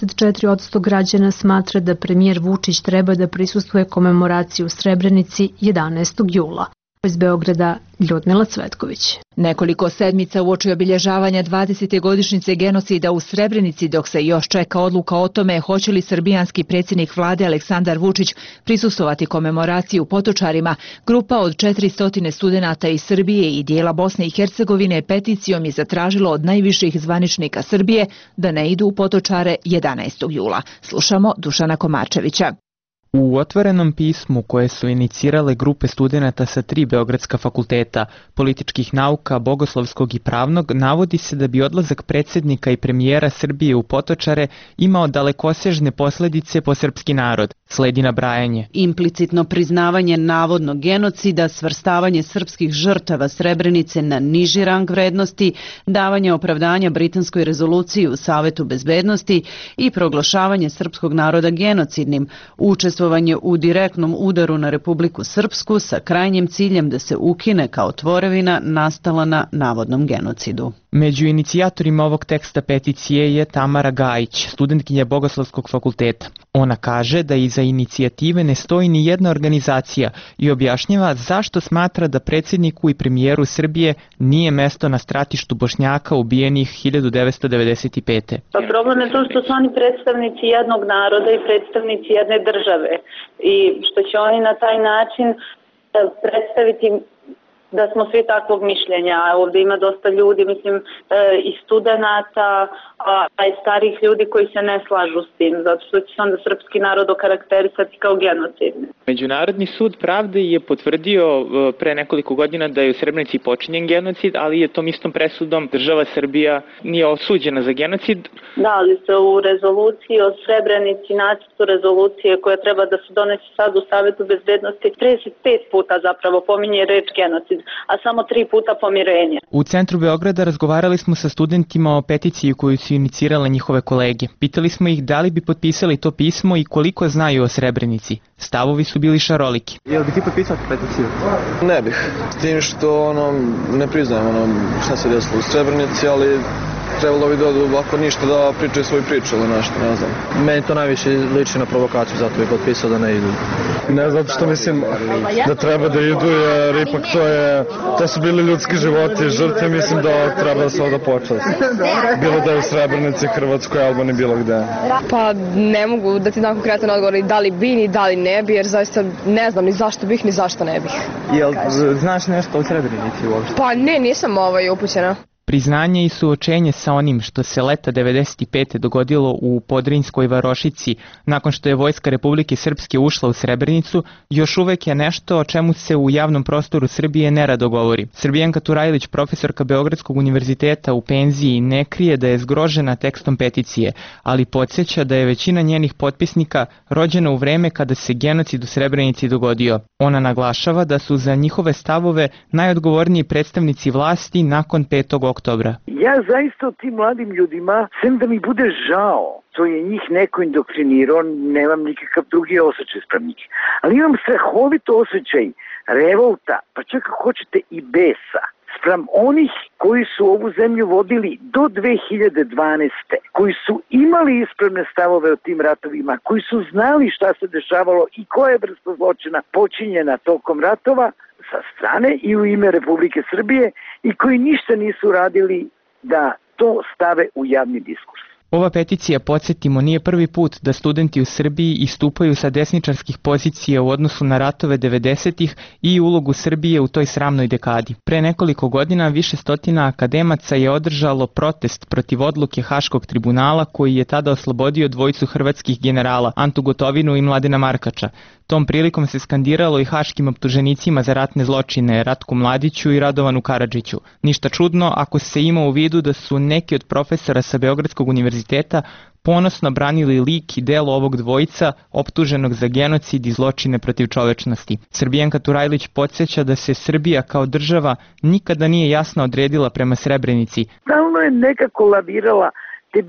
64% građana smatra da premijer Vučić treba da prisustvuje komemoraciji u Srebrenici 11. jula. Iz Beograda Ljudmila Cvetković. Nekoliko sedmica uoči obilježavanja 20. godišnjice genocida u Srebrenici, dok se još čeka odluka o tome hoće li srbijanski predsjednik vlade Aleksandar Vučić prisustvovati komemoraciji u Potočarima, grupa od 400 studenata iz Srbije i dijela Bosne i Hercegovine peticijom je zatražilo od najviših zvaničnika Srbije da ne idu u Potočare 11. jula. Slušamo Dušana Komarčevića. U otvorenom pismu koje su inicirale grupe studenata sa 3 beogradska fakulteta, političkih nauka, bogoslovskog i pravnog, navodi se da bi odlazak predsjednika i premijera Srbije u Potočare imao dalekosežne posljedice po srpski narod. Sledi nabrajanje. Implicitno priznavanje navodnog genocida, svrstavanje srpskih žrtava Srebrenice na niži rang vrednosti, davanje opravdanja britanskoj rezoluciji u Savetu bezbednosti i proglašavanje srpskog naroda genocidnim, učestvovanje u direktnom udaru na Republiku Srpsku sa krajnjim ciljem da se ukine kao tvorevina nastala na navodnom genocidu. Među inicijatorima ovog teksta peticije je Tamara Gajić, studentkinja Bogoslovskog fakulteta. Ona kaže da iza inicijative ne stoji ni jedna organizacija i objašnjava zašto smatra da predsjedniku i premijeru Srbije nije mesto na stratištu Bošnjaka ubijenih 1995. Pa problem je to što su oni predstavnici jednog naroda i predstavnici jedne države i što će oni na taj način predstaviti da smo svi takvog mišljenja. Ovdje ima dosta ljudi, mislim, i studenata, a i starih ljudi koji se ne slažu s tim, zato što će se onda srpski narod okarakterisati kao genocidni. Međunarodni sud pravde je potvrdio pre nekoliko godina da je u Srebrenici počinjen genocid, ali je tom istom presudom država Srbija nije osuđena za genocid. Da, ali se u rezoluciji o Srebrenici, nacrtu rezolucije koja treba da se donese sad u Savetu bezbednosti, 35 puta zapravo pominje reč genocid, a samo 3 puta pomirenje. U centru Beograda razgovarali smo sa studentima o peticiji koju su inicirale njihove kolege. Pitali smo ih da li bi potpisali to pismo i koliko znaju o Srebrenici. Stavovi su bili šaroliki. Jel bi ti potpisao peticiju? Ne bih. S tim što ne priznajem šta se desilo u Srebrenici, ali trebalo bi da ovako ništa da pričaju svoju priču ili nešto, ne znam. Meni to najviše liči na provokaciju, zato bih potpisao da ne idu. Ne, zato što mislim da treba da idu, jer ipak to su bili ljudski životi i žrtve, mislim da treba da se ovdje počasti. Bilo da je u Srebrenici, Hrvatskoj, Albaniji, bilo gde. Pa ne mogu da ti dam konkretan odgovor da li bi ni da li ne bi, jer zaista ne znam ni zašto bih ni zašto ne bih. Jel znaš nešto o Srebrenici uopšte? Pa ne, nisam upućena. Priznanje i suočenje sa onim što se leta 1995. dogodilo u Podrinjskoj varošici nakon što je vojska Republike Srpske ušla u Srebrenicu još uvek je nešto o čemu se u javnom prostoru Srbije nerado govori. Srbijanka Turajlić, profesorka Beogradskog univerziteta u penziji, ne krije da je zgrožena tekstom peticije, ali podsjeća da je većina njenih potpisnika rođena u vreme kada se genocid u Srebrenici dogodio. Ona naglašava da su za njihove stavove najodgovorniji predstavnici vlasti nakon 5. oktobra. Ja zaista o tim mladim ljudima, sem da mi bude žao, to je njih neko indoktrinirao, nemam nikakav drugi osjećaj sprem njih. Ali imam strahovito osjećaj revolta, pa čak ako hoćete i besa, sprem onih koji su ovu zemlju vodili do 2012. koji su imali ispravne stavove o tim ratovima, koji su znali šta se dešavalo i koja je vrsta zločina počinjena tokom ratova sa strane i u ime Republike Srbije i koji ništa nisu radili da to stave u javni diskurs. Ova peticija, podsjetimo, nije prvi put da studenti u Srbiji istupaju sa desničarskih pozicija u odnosu na ratove 90-ih i ulogu Srbije u toj sramnoj dekadi. Pre nekoliko godina više stotina akademaca je održalo protest protiv odluke Haškog tribunala koji je tada oslobodio dvojicu hrvatskih generala, Antu Gotovinu i Mladena Markača. Tom prilikom se skandiralo i haškim optuženicima za ratne zločine Ratku Mladiću i Radovanu Karadžiću. Ništa čudno ako se ima u vidu da su neki od profesora sa Beogradskog univerziteta ponosno branili lik i delo ovog dvojica optuženog za genocid i zločine protiv čovečnosti. Srbijanka Turajlić podsjeća da se Srbija kao država nikada nije jasno odredila prema Srebrenici. Stalno je nekako lavirala, te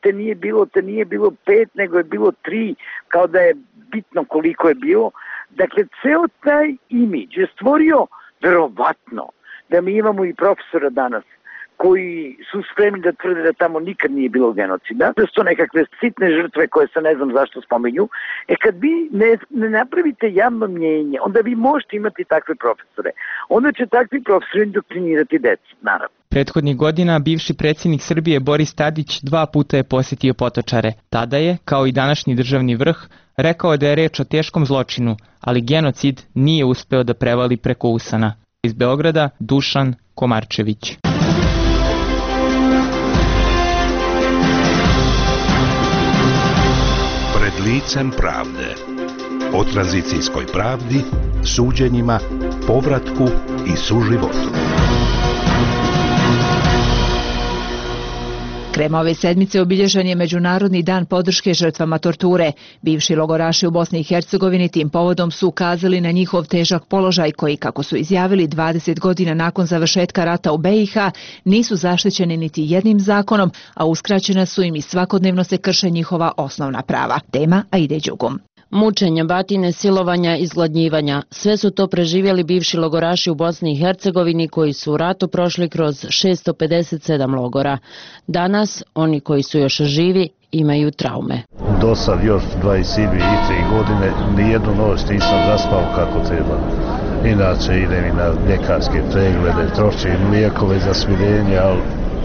nije bilo 5, nego je bilo 3, kao da je bitno koliko je bilo. Dakle, ceo taj imidž je stvorio verovatno da mi imamo i profesora danas koji su spremni da tvrde da tamo nikad nije bilo genocida, da su to nekakve sitne žrtve koje se ne znam zašto spominju. Kad vi ne napravite javno mnjenje, onda vi možete imati takve profesore. Onda će takvi profesori indoktrinirati decu, naravno. Prethodnih godina bivši predsjednik Srbije Boris Tadić 2 puta je posjetio Potočare. Tada je, kao i današnji državni vrh, rekao da je reč o teškom zločinu, ali genocid nije uspeo da prevali preko usana. Iz Beograda, Dušan Komarčević. Pred licem pravde. O tranzicijskoj pravdi, suđenjima, povratku i suživotu. Krajem ove sedmice obilježen je Međunarodni dan podrške žrtvama torture. Bivši logoraši u Bosni i Hercegovini tim povodom su ukazali na njihov težak položaj koji, kako su izjavili 20 godina nakon završetka rata u BiH, nisu zaštićeni niti jednim zakonom, a uskraćena su im i svakodnevno se krše njihova osnovna prava. Tema Aide Đugum. Mučenja, batine, silovanja, izgladnjivanja, sve su to preživjeli bivši logoraši u Bosni i Hercegovini koji su u ratu prošli kroz 657 logora. Danas, oni koji su još živi, imaju traume. Do sad još 22 godine nijednu noć nisam zaspao kako treba. Inače idem i na ljekarske preglede, trošim lijekove za smirenje, ali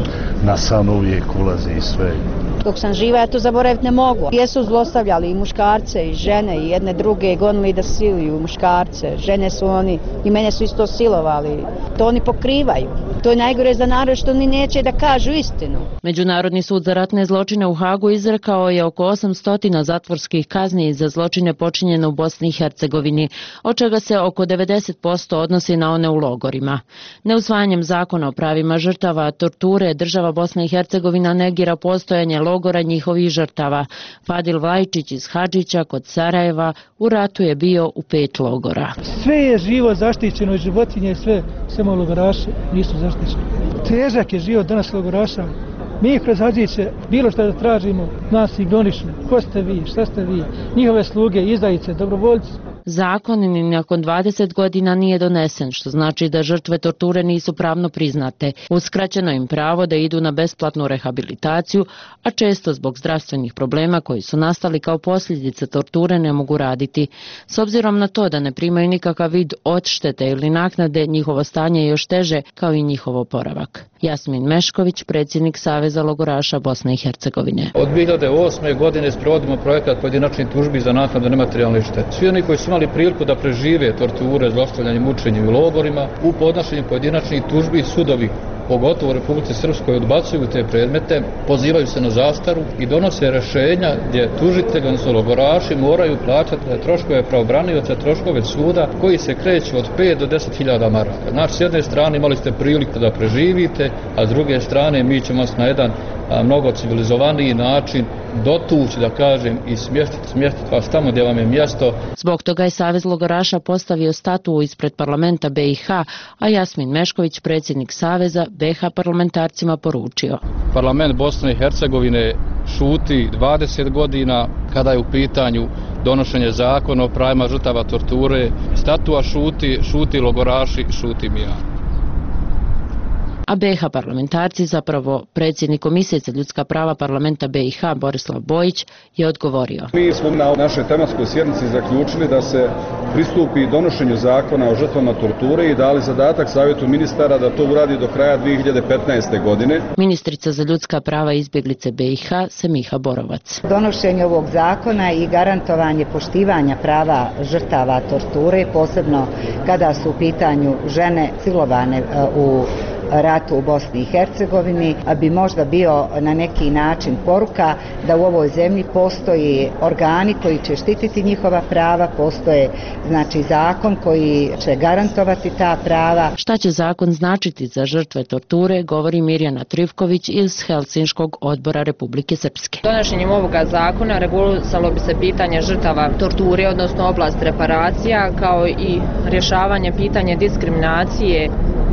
na san uvijek ulazi i sve. Dok sam živa, ja to zaboraviti ne mogu. Jesu zlostavljali i muškarce i žene i jedne druge gonili da siluju muškarce. Žene su oni, i mene su isto silovali. To oni pokrivaju. To je najgore za narod što oni neće da kažu istinu. Međunarodni sud za ratne zločine u Hagu izrekao je oko 800 zatvorskih kazni za zločine počinjene u Bosni i Hercegovini, od čega se oko 90% odnosi na one u logorima. Neusvajanjem zakona o pravima žrtava torture, država Bosna i Hercegovina negira postojanje logora njihovih žrtava. Fadil Vajčić iz Hadžića kod Sarajeva u ratu je bio u 5 logora. Sve je živo zaštićeno i životinje, sve, samo logoraši nisu zaštićeni. Težak je život danas logoraša. Mi kroz Hadžiće bilo što da tražimo, nas ignorišu. Ko ste vi, šta ste vi? Njihove sluge, izdajice, dobrovoljci. Zakon ni nakon 20 godina nije donesen, što znači da žrtve torture nisu pravno priznate. Uskraćeno im pravo da idu na besplatnu rehabilitaciju, a često zbog zdravstvenih problema koji su nastali kao posljedice torture ne mogu raditi. S obzirom na to da ne primaju nikakav vid odštete ili naknade, njihovo stanje je još teže kao i njihov oporavak. Jasmin Mešković, predsjednik Saveza logoraša Bosne i Hercegovine. Od 2008. godine sprovodimo projekat pojedinačnih tužbi za naknadu nematerijalne štete. Svi oni koji su imali priliku da prežive torture, zlostavljanje, mučenje u logorima, u podnošenju pojedinačnih tužbi sudovi, pogotovo u Republici Srpskoj, odbacuju te predmete, pozivaju se na zastaru i donose rješenja gdje tužitelji, odnosno logoraši, moraju plaćati troškove pravobranioca, troškove suda koji se kreću od 5 do 10.000 maraka. Znači, s jedne strane imali ste priliku da preživite, a s druge strane mi ćemo vas na jedan mnogo civilizovaniji način dotući, da kažem, i smjestiti vas tamo gdje vam je mjesto. Zbog toga je Savez logoraša postavio statu ispred parlamenta BiH, a Jasmin Mešković, predsjednik Saveza, BiH parlamentarcima poručio. Parlament Bosne i Hercegovine šuti 20 godina kada je u pitanju donošenje zakona o pravima žrtava torture. Statua šuti logoraši, šutim ja. A BiH parlamentarci, zapravo predsjednik Komisije za ljudska prava parlamenta BiH Borislav Bojić, je odgovorio. Mi smo na našoj tematskoj sjednici zaključili da se pristupi donošenju zakona o žrtvama torture i dali zadatak Savjetu ministara da to uradi do kraja 2015. godine. Ministrica za ljudska prava i izbjeglice BiH Semiha Borovac. Donošenje ovog zakona i garantovanje poštivanja prava žrtava torture, posebno kada su u pitanju žene silovane u ratu u Bosni i Hercegovini, bi možda bio na neki način poruka da u ovoj zemlji postoji organi koji će štititi njihova prava, postoje znači zakon koji će garantovati ta prava. Šta će zakon značiti za žrtve torture, govori Mirjana Trivković iz Helsinškog odbora Republike Srpske. Donošenjem ovoga zakona regulisalo bi se pitanje žrtava torture, odnosno oblast reparacija, kao i rješavanje pitanja diskriminacije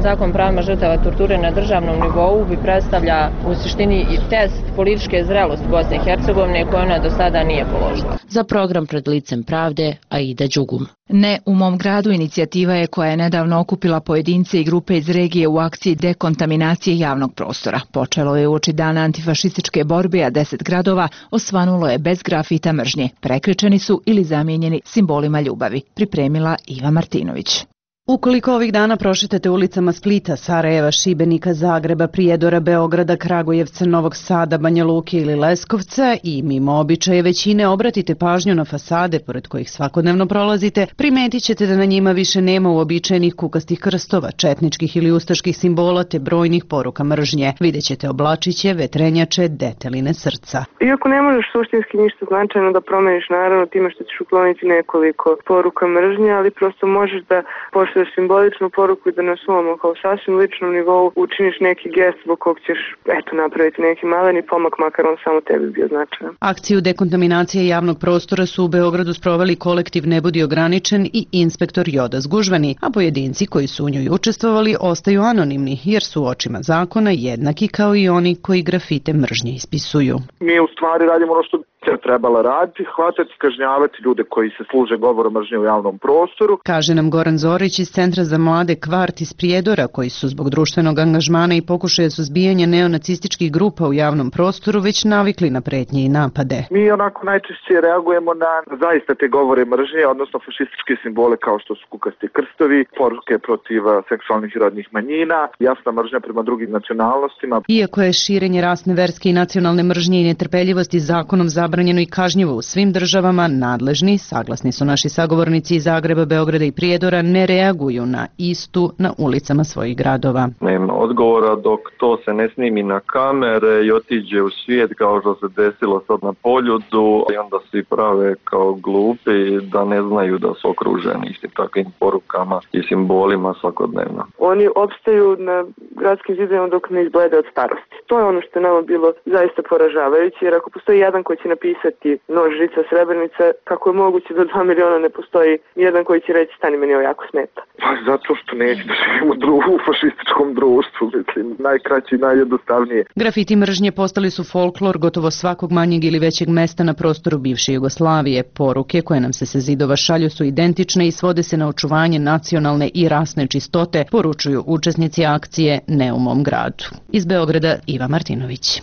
Zakon pravima žrtava torture na državnom nivou bi predstavlja u suštini i test političke zrelosti Bosne i Hercegovine koje ona do sada nije položila. Za program Pred licem pravde, Aida Đugum. Ne u mom gradu inicijativa je koja je nedavno okupila pojedince i grupe iz regije u akciji dekontaminacije javnog prostora. Počelo je uoči dana antifašističke borbe, a 10 gradova osvanulo je bez grafita mržnje. Prekrečeni su ili zamijenjeni simbolima ljubavi. Pripremila Iva Martinović. Ukoliko ovih dana prošetate ulicama Splita, Sarajeva, Šibenika, Zagreba, Prijedora, Beograda, Kragujevca, Novog Sada, Banja Luke ili Leskovca i mimo običaje većine obratite pažnju na fasade pored kojih svakodnevno prolazite, primetit ćete da na njima više nema uobičajenih kukastih krstova, četničkih ili ustaških simbola te brojnih poruka mržnje. Vidjet ćete oblačiće, vetrenjače, deteline srca. Iako ne možeš suštinski ništa značajno da promeniš, naravno time što ćeš ukloniti nekoliko poruka mržnje, ali prosto možeš da simboličnu poruku i da na svom kao sasvim ličnom nivou učiniš neki gest zbog kog ćeš napraviti neki maleni pomak, makar on samo tebi bio značajan. Akciju dekontaminacije javnog prostora su u Beogradu sproveli kolektiv Ne budi ograničen i inspektor Joda Zgužvani, a pojedinci koji su u njoj učestvovali ostaju anonimni jer su u očima zakona jednaki kao i oni koji grafite mržnje ispisuju. Mi u stvari radimo ono što trebala raditi, hvatati, kažnjavati ljude koji se služe govorom mržnje u javnom prostoru. Kaže nam Goran Zorić iz Centra za mlade Kvart iz Prijedora, koji su zbog društvenog angažmana i pokušaja suzbijanja neonacističkih grupa u javnom prostoru već navikli na pretnje i napade. Mi onako najčešće reagujemo na zaista te govore mržnje, odnosno fašističke simbole kao što su kukasti krstovi, poruke protiv seksualnih i rodnih manjina, jasna mržnja prema drugim nacionalnostima. Iako je širenje rasne, verske i nacionalne mržnje i netrpeljivosti zakonom zabranjeno i kažnjivo u svim državama, nadležni, saglasni su naši sagovornici iz Zagreba, Beograda i Prijedora, ne reaguju na istu na ulicama svojih gradova. Nema odgovora dok to se ne snimi na kamere i otiđe u svijet kao što se desilo sad na Poljudu i onda svi prave kao glupi da ne znaju da su okruženi istim takvim porukama i simbolima svakodnevno. Oni opstaju na gradskim zidovima dok ne izblede od starosti. To je ono što je nama bilo zaista poražavajuće, jer ako postoji jedan koji će napisati nož, žica, Srebrenica, kako je moguće da 2 miliona ne postoji jedan koji će reći stani, meni ovo jako smeta. Pa zato što neće da živimo u fašističkom društvu, mislim, najkraće i najjednostavnije. Grafiti mržnje postali su folklor gotovo svakog manjeg ili većeg mesta na prostoru bivše Jugoslavije. Poruke koje nam se sa zidova šalju su identične i svode se na očuvanje nacionalne i rasne čistote, poručuju učesnici akcije Ne u mom gradu. Iz Beograda Iva Martinović.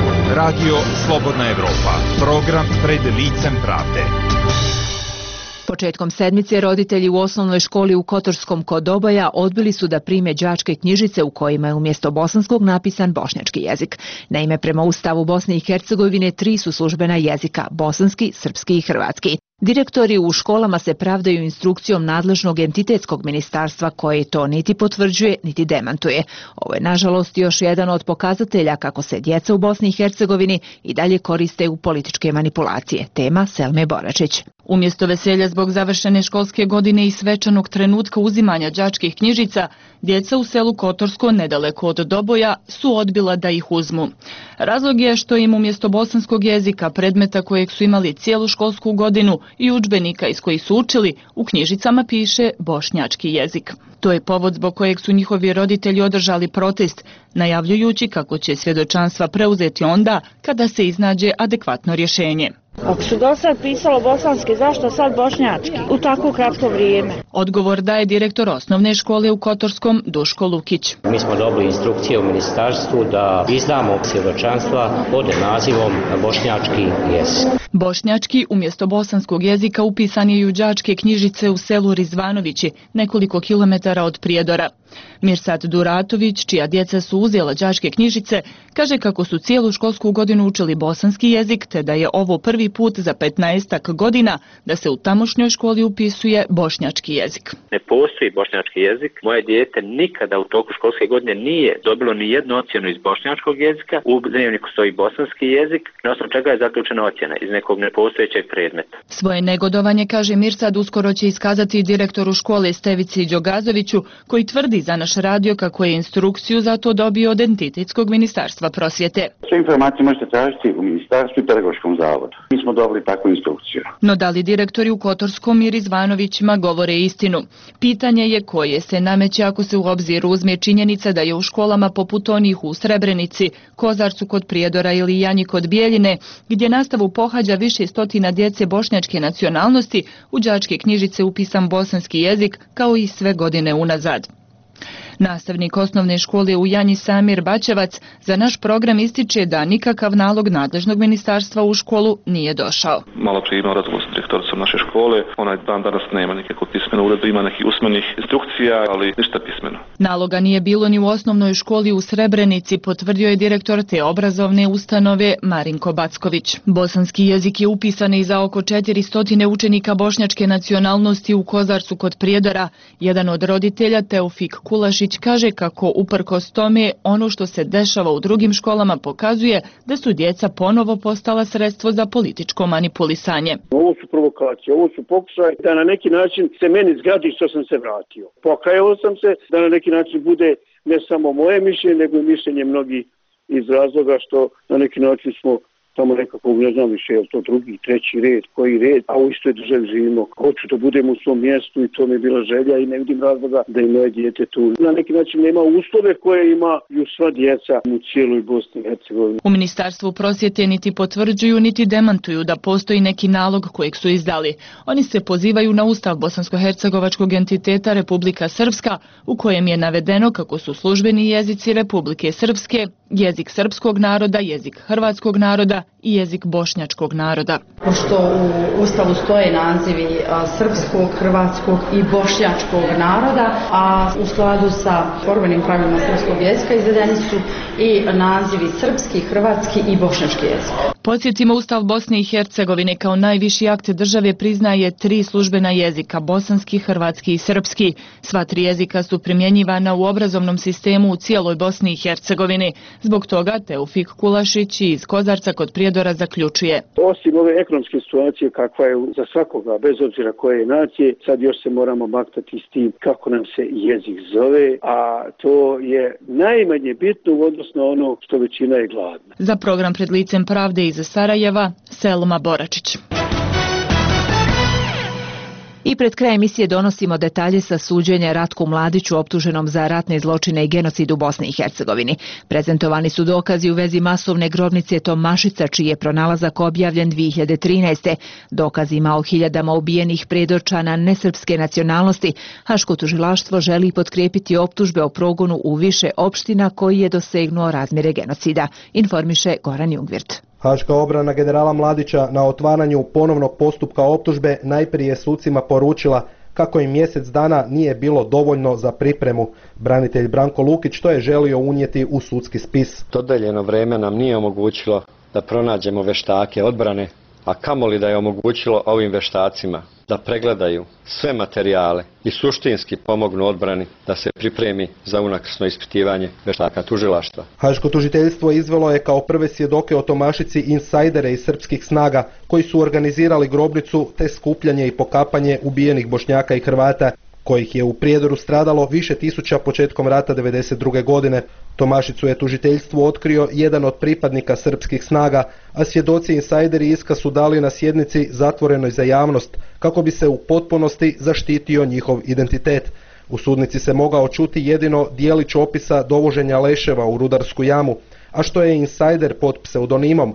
Radio Slobodna Evropa, program Pred licem pravde. Početkom sedmice roditelji u osnovnoj školi u Kotorskom kod Doboja odbili su da prime đačke knjižice u kojima je umjesto bosanskog napisan bošnjački jezik. Naime, prema Ustavu Bosne i Hercegovine 3 su službena jezika: bosanski, srpski i hrvatski. Direktori u školama se pravdaju instrukcijom nadležnog entitetskog ministarstva koje to niti potvrđuje, niti demantuje. Ovo je, nažalost, još jedan od pokazatelja kako se djeca u Bosni i Hercegovini i dalje koriste u političke manipulacije. Tema Selme Boračić. Umjesto veselja zbog završene školske godine i svečanog trenutka uzimanja đačkih knjižica, djeca u selu Kotorsko, nedaleko od Doboja, su odbila da ih uzmu. Razlog je što im umjesto bosanskog jezika, predmeta kojeg su imali cijelu školsku godinu i udžbenika iz kojih su učili, u knjižicama piše bošnjački jezik. To je povod zbog kojeg su njihovi roditelji održali protest, najavljujući kako će svjedočanstva preuzeti onda kada se iznađe adekvatno rješenje. Ako su do sad pisalo bosanski, zašto sad bošnjački u tako kratko vrijeme? Odgovor daje direktor osnovne škole u Kotorskom, Duško Lukić. Mi smo dobili instrukcije u ministarstvu da izdamo svjedočanstva pod nazivom bošnjački jezik. Bošnjački umjesto bosanskog jezika upisan je i u đačke knjižice u selu Rizvanovići, nekoliko kilometara od Prijedora. Mirsad Duratović, čija djeca su uzela đačke knjižice, kaže kako su cijelu školsku godinu učili bosanski jezik, te da je ovo prvi put za 15 godina da se u tamošnjoj školi upisuje bošnjački jezik. Ne postoji bošnjački jezik. Moje dijete nikada u toku školske godine nije dobilo ni jednu ocjenu iz bošnjačkog jezika. U dnevniku stoji bosanski jezik, na osnovu čega je zaključena ocjena iz nekog nepostojećeg predmeta. Svoje negodovanje, kaže Mirsad, uskoro će iskazati direktoru škole Stevici Đogazoviću, koji tvrdi za naš radio kako je instrukciju za to dobio od Entitetskog ministarstva prosvjete. Sve informacije možete tražiti u ministarstvu i pedagoškom zavodu. Mi smo dobili takvu instrukciju. No da li direktori u Kotorskom i Rizvanovićima govore istinu? Pitanje je koje se nameće ako se u obzir uzme činjenica da je u školama poput onih u Srebrenici, Kozarcu kod Prijedora ili Janji kod Bijeljine, gdje nastavu pohađa više stotina djece bošnjačke nacionalnosti, u đačke knjižice upisan bosanski jezik kao i sve godine unazad. Nastavnik osnovne škole u Janji Samir Bačevac za naš program ističe da nikakav nalog nadležnog ministarstva u školu nije došao. Malo prije imao razgovor s direktoricom naše škole, ona dan danas nema nikakvu pismenu uredbu, ima nekih usmenih instrukcija, ali ništa pismeno. Naloga nije bilo ni u osnovnoj školi u Srebrenici, potvrdio je direktor te obrazovne ustanove Marinko Backović. Bosanski jezik je upisan i za oko 400 učenika bošnjačke nacionalnosti u Kozarcu kod Prijedora. Jedan od roditelja, Teofik Kulašić, kaže kako uprkos tome ono što se dešava u drugim školama pokazuje da su djeca ponovo postala sredstvo za političko manipulisanje. Ovo su provokacije, ovo su pokušaj da na neki način se meni zgradi što sam se vratio. Pokajao sam se da na neki način bude ne samo moje mišljenje, nego i mišljenje mnogi iz razloga što na neki način smo tamo nekako, ne znam više, je li to drugi, treći red, koji red, a u istoj državi živimo. Hoću da budem u svom mjestu i to mi je bila želja i ne vidim razloga da i moje dijete tu. Na neki način nema uslove koje imaju sva djeca u cijeloj Bosni i Hercegovini. U Ministarstvu prosvjete niti potvrđuju niti demantuju da postoji neki nalog kojeg su izdali. Oni se pozivaju na Ustav bosansko-hercegovačkog entiteta Republika Srpska, u kojem je navedeno kako su službeni jezici Republike Srpske jezik srpskog naroda, jezik hrvatskog naroda i jezik bošnjačkog naroda. Pošto u Ustavu stoje nazivi srpskog, hrvatskog i bošnjačkog naroda, a u skladu sa formalnim pravilima srpskog jezika izvedeni su i nazivi srpski, hrvatski i bošnjački jezik. Podsjetimo, Ustav Bosne i Hercegovine kao najviši akt države priznaje 3 službena jezika, bosanski, hrvatski i srpski. Sva 3 jezika su primjenjivana u obrazovnom sistemu u cijeloj Bosni i Hercegovini. Zbog toga Teofik Kulašić iz Kozarca kod Prijedora zaključuje. Osim ove ekonomske situacije kakva je za svakoga, bez obzira koje je nacije, sad još se moramo maktati s tim kako nam se jezik zove, a to je najmanje bitno u odnosu na ono što većina je gladna. Za program Pred licem pravde iz Sarajeva, Selma Boračić. I pred kraj emisije donosimo detalje sa suđenja Ratku Mladiću optuženom za ratne zločine i genocid u Bosni i Hercegovini. Prezentovani su dokazi u vezi masovne grobnice Tomašica, čiji je pronalazak objavljen 2013. Dokazima o hiljadama ubijenih Prijedorčana nesrpske nacionalnosti, Haško tužilaštvo želi potkrijepiti optužbe o progonu u više opština koji je dosegnuo razmjere genocida, informiše Goran Jungvirt. Haška obrana generala Mladića na otvaranju ponovnog postupka optužbe najprije sucima poručila kako im mjesec dana nije bilo dovoljno za pripremu. Branitelj Branko Lukić to je želio unijeti u sudski spis. Dodeljeno vrijeme nam nije omogućilo da pronađemo veštake odbrane, a kamoli da je omogućilo ovim veštacima da pregledaju sve materijale i suštinski pomognu odbrani da se pripremi za unakrsno ispitivanje veštaka tužilaštva. Haško tužiteljstvo izvelo je kao prve svjedoke o Tomašici insajdere iz srpskih snaga koji su organizirali grobnicu te skupljanje i pokapanje ubijenih Bošnjaka i Hrvata, kojih je u Prijedoru stradalo više tisuća početkom rata 1992. godine. Tomašicu je tužiteljstvo otkrio jedan od pripadnika srpskih snaga, a svjedoci insajderi iskaz su dali na sjednici zatvorenoj za javnost kako bi se u potpunosti zaštitio njihov identitet. U sudnici se mogao čuti jedino dijelić opisa dovoženja leševa u rudarsku jamu, a što je insajder pod pseudonimom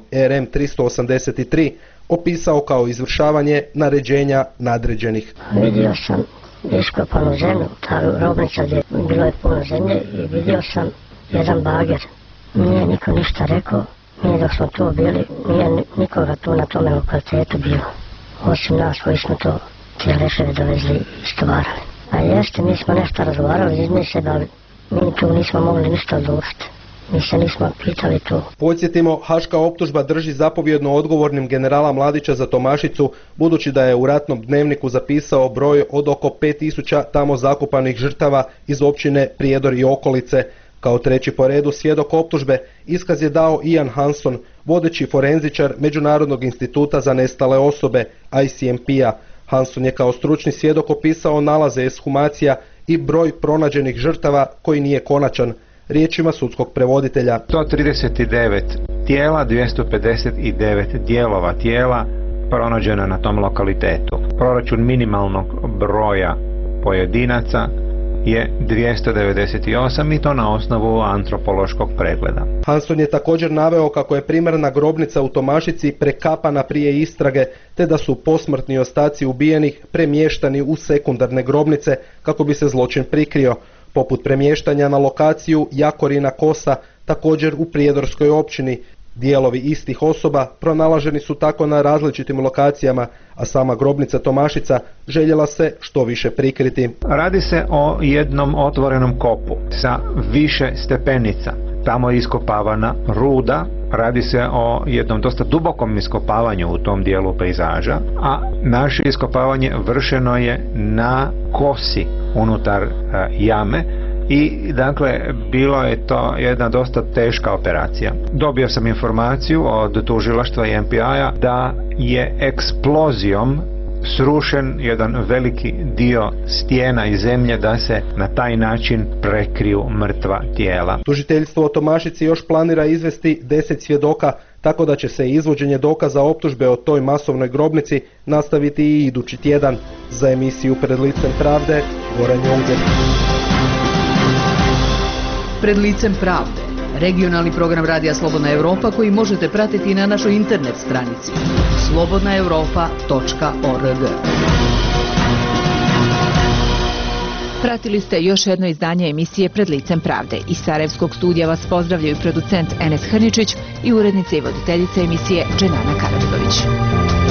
RM383 opisao kao izvršavanje naređenja nadređenih. Vidio sam iskopanu zemlju, ta grobnica gdje bilo je puno zemlje i vidio sam jedan bager. Nije niko ništa rekao, nije dok smo tu bili, nije nikoga tu na tome lokalitetu bilo. Osim nas koji smo to te leševe dovezli i stvarali. A jeste, mi smo nešto razgovarali između sebe, ali mi tu nismo mogli ništa odlučiti. Mi se nismo pitali tu. Podsjetimo, haška optužba drži zapovjedno odgovornim generala Mladića za Tomašicu, budući da je u ratnom dnevniku zapisao broj od oko 5000 tamo zakopanih žrtava iz općine Prijedor i okolice. Kao treći po redu svjedok optužbe iskaz je dao Ian Hanson, vodeći forenzičar Međunarodnog instituta za nestale osobe, ICMP-a. Hanson je kao stručni svjedok opisao nalaze ekshumacija i broj pronađenih žrtava koji nije konačan, riječima sudskog prevoditelja. 139 tijela, 259 dijelova tijela pronađeno na tom lokalitetu. Proračun minimalnog broja pojedinaca je 298 i to na osnovu antropološkog pregleda. Hanson je također naveo kako je primarna grobnica u Tomašici prekapana prije istrage, te da su posmrtni ostaci ubijenih premještani u sekundarne grobnice kako bi se zločin prikrio, poput premještanja na lokaciju Jakorina Kosa, također u Prijedorskoj općini. Dijelovi istih osoba pronalaženi su tako na različitim lokacijama, a sama grobnica Tomašica željela se što više prikriti. Radi se o jednom otvorenom kopu sa više stepenica. Tamo je iskopavana ruda, radi se o jednom dosta dubokom iskopavanju u tom dijelu pejzaža, a naše iskopavanje vršeno je na kosi unutar jame. I dakle, bilo je to jedna dosta teška operacija. Dobio sam informaciju od tužilaštva i MPI-a da je eksplozijom srušen jedan veliki dio stijena i zemlje, da se na taj način prekriju mrtva tijela. Tužiteljstvo o Tomašici još planira izvesti 10 svjedoka, tako da će se izvođenje dokaza optužbe o toj masovnoj grobnici nastaviti i idući tjedan. Za emisiju Pred licem pravde, Goran Jonger. Pred licem pravde, regionalni program Radija Slobodna Europa koji možete pratiti na našoj internet stranici slobodnaeuropa.org. Pratili ste još jedno izdanje emisije Pred licem pravde. Iz Sarajevskog studija vas pozdravljaju producent Enes Hrničić i urednica i voditeljica emisije Dženana Karadžigović.